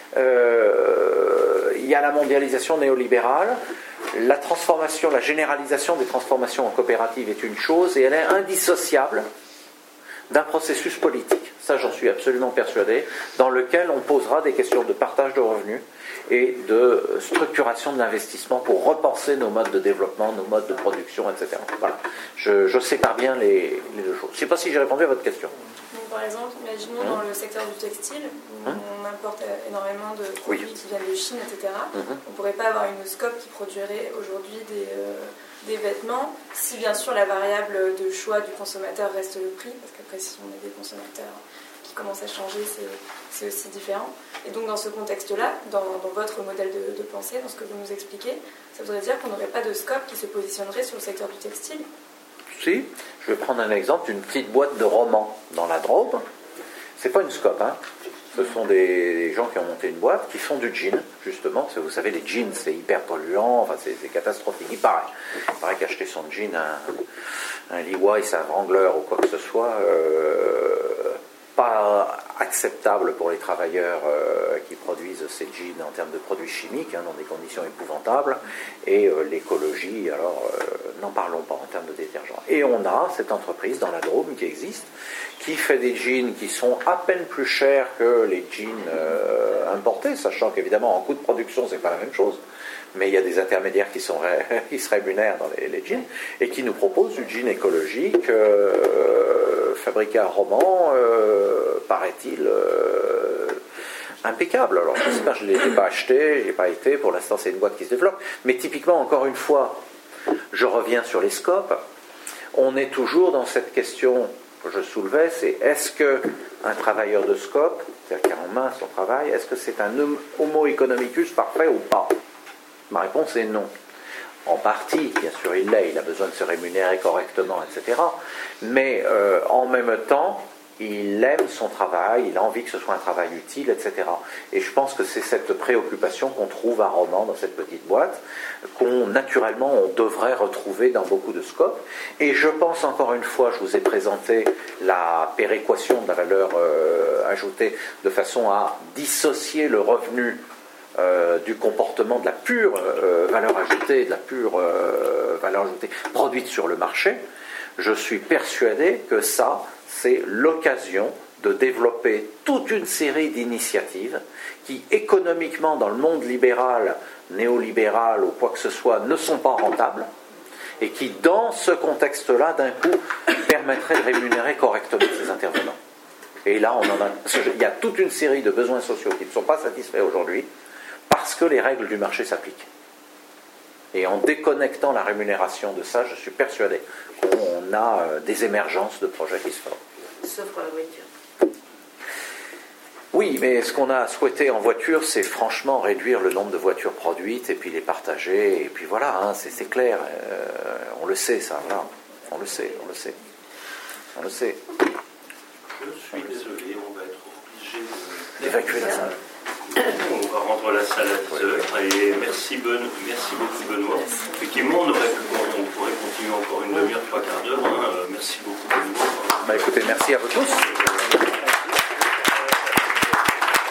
euh, il y a la mondialisation néolibérale, la transformation, la généralisation des transformations en coopérative est une chose, et elle est indissociable d'un processus politique. ça j'en suis absolument persuadé, dans lequel on posera des questions de partage de revenus et de structuration de l'investissement pour repenser nos modes de développement, nos modes de production, et cetera. Voilà. Je, je sépare bien les, les deux choses. Je ne sais pas si j'ai répondu à votre question. Donc, par exemple, imaginons dans le secteur du textile, où Hum. on importe énormément de produits Oui. qui viennent de Chine, et cetera. Hum. On ne pourrait pas avoir une scope qui produirait aujourd'hui des, euh, des vêtements, si bien sûr la variable de choix du consommateur reste le prix, parce qu'après si on est des consommateurs qui commencent à changer, c'est, c'est aussi différent. Et donc dans ce contexte-là, dans, dans votre modèle de, de pensée, dans ce que vous nous expliquez, ça voudrait dire qu'on n'aurait pas de scope qui se positionnerait sur le secteur du textile. Si, je vais prendre un exemple d'une petite boîte de romans dans la Drôme. C'est pas une scope, hein. Ce sont des, des gens qui ont monté une boîte, qui font du gin, justement, parce que vous savez, les jeans, c'est hyper polluant, enfin, c'est, c'est catastrophique. Il paraît. Il paraît qu'acheter son jean à un, un Levi's, un Wrangler ou quoi que ce soit, euh, pas acceptable pour les travailleurs euh, qui produisent ces jeans en termes de produits chimiques, hein, dans des conditions épouvantables, et euh, l'écologie, alors euh, n'en parlons pas en termes de détergents. Et on a cette entreprise dans la Drôme qui existe, qui fait des jeans qui sont à peine plus chers que les jeans euh, importés, sachant qu'évidemment en coût de production c'est pas la même chose, mais il y a des intermédiaires qui, sont ré... qui se rémunèrent dans les, les jeans, et qui nous proposent du jean écologique euh, fabriqué à Romans, euh, paraît-il, euh, impeccable. Alors je ne sais pas, je ne l'ai pas acheté, je n'ai pas été, pour l'instant c'est une boîte qui se développe, mais typiquement, encore une fois, je reviens sur les scopes, on est toujours dans cette question que je soulevais, c'est est-ce qu'un travailleur de scope, c'est-à-dire qui a en main son travail, est-ce que c'est un homo economicus parfait ou pas? Ma réponse est non. En partie, bien sûr, il l'est, il a besoin de se rémunérer correctement, et cetera. Mais euh, en même temps, il aime son travail, il a envie que ce soit un travail utile, et cetera. Et je pense que c'est cette préoccupation qu'on trouve à Romans, dans cette petite boîte, qu'on, naturellement, on devrait retrouver dans beaucoup de scopes. Et je pense, encore une fois, je vous ai présenté la péréquation de la valeur euh, ajoutée de façon à dissocier le revenu Euh, du comportement de la pure euh, valeur ajoutée, de la pure euh, valeur ajoutée produite sur le marché. Je suis persuadé que ça, c'est l'occasion de développer toute une série d'initiatives qui, économiquement, dans le monde libéral, néolibéral ou quoi que ce soit, ne sont pas rentables, et qui, dans ce contexte-là, d'un coup, permettraient de rémunérer correctement ces intervenants. Et là, on en a, il y a toute une série de besoins sociaux qui ne sont pas satisfaits aujourd'hui, parce que les règles du marché s'appliquent. Et en déconnectant la rémunération de ça, je suis persuadé qu'on a des émergences de projets qui se font. Sauf pour la voiture. Oui, mais ce qu'on a souhaité en voiture, c'est franchement réduire le nombre de voitures produites et puis les partager. Et puis voilà, hein, c'est, c'est clair. Euh, on le sait, ça. Voilà. On le sait, on le sait. On le sait. Je suis désolé, on va être obligé de... d'évacuer la salle. On va rendre la salle à dix heures. Et merci, ben, merci beaucoup Benoît. Effectivement, on, aurait, on pourrait continuer encore une demi-heure, trois quarts d'heure. Hein. Merci beaucoup Benoît. Bah, écoutez, merci à vous tous.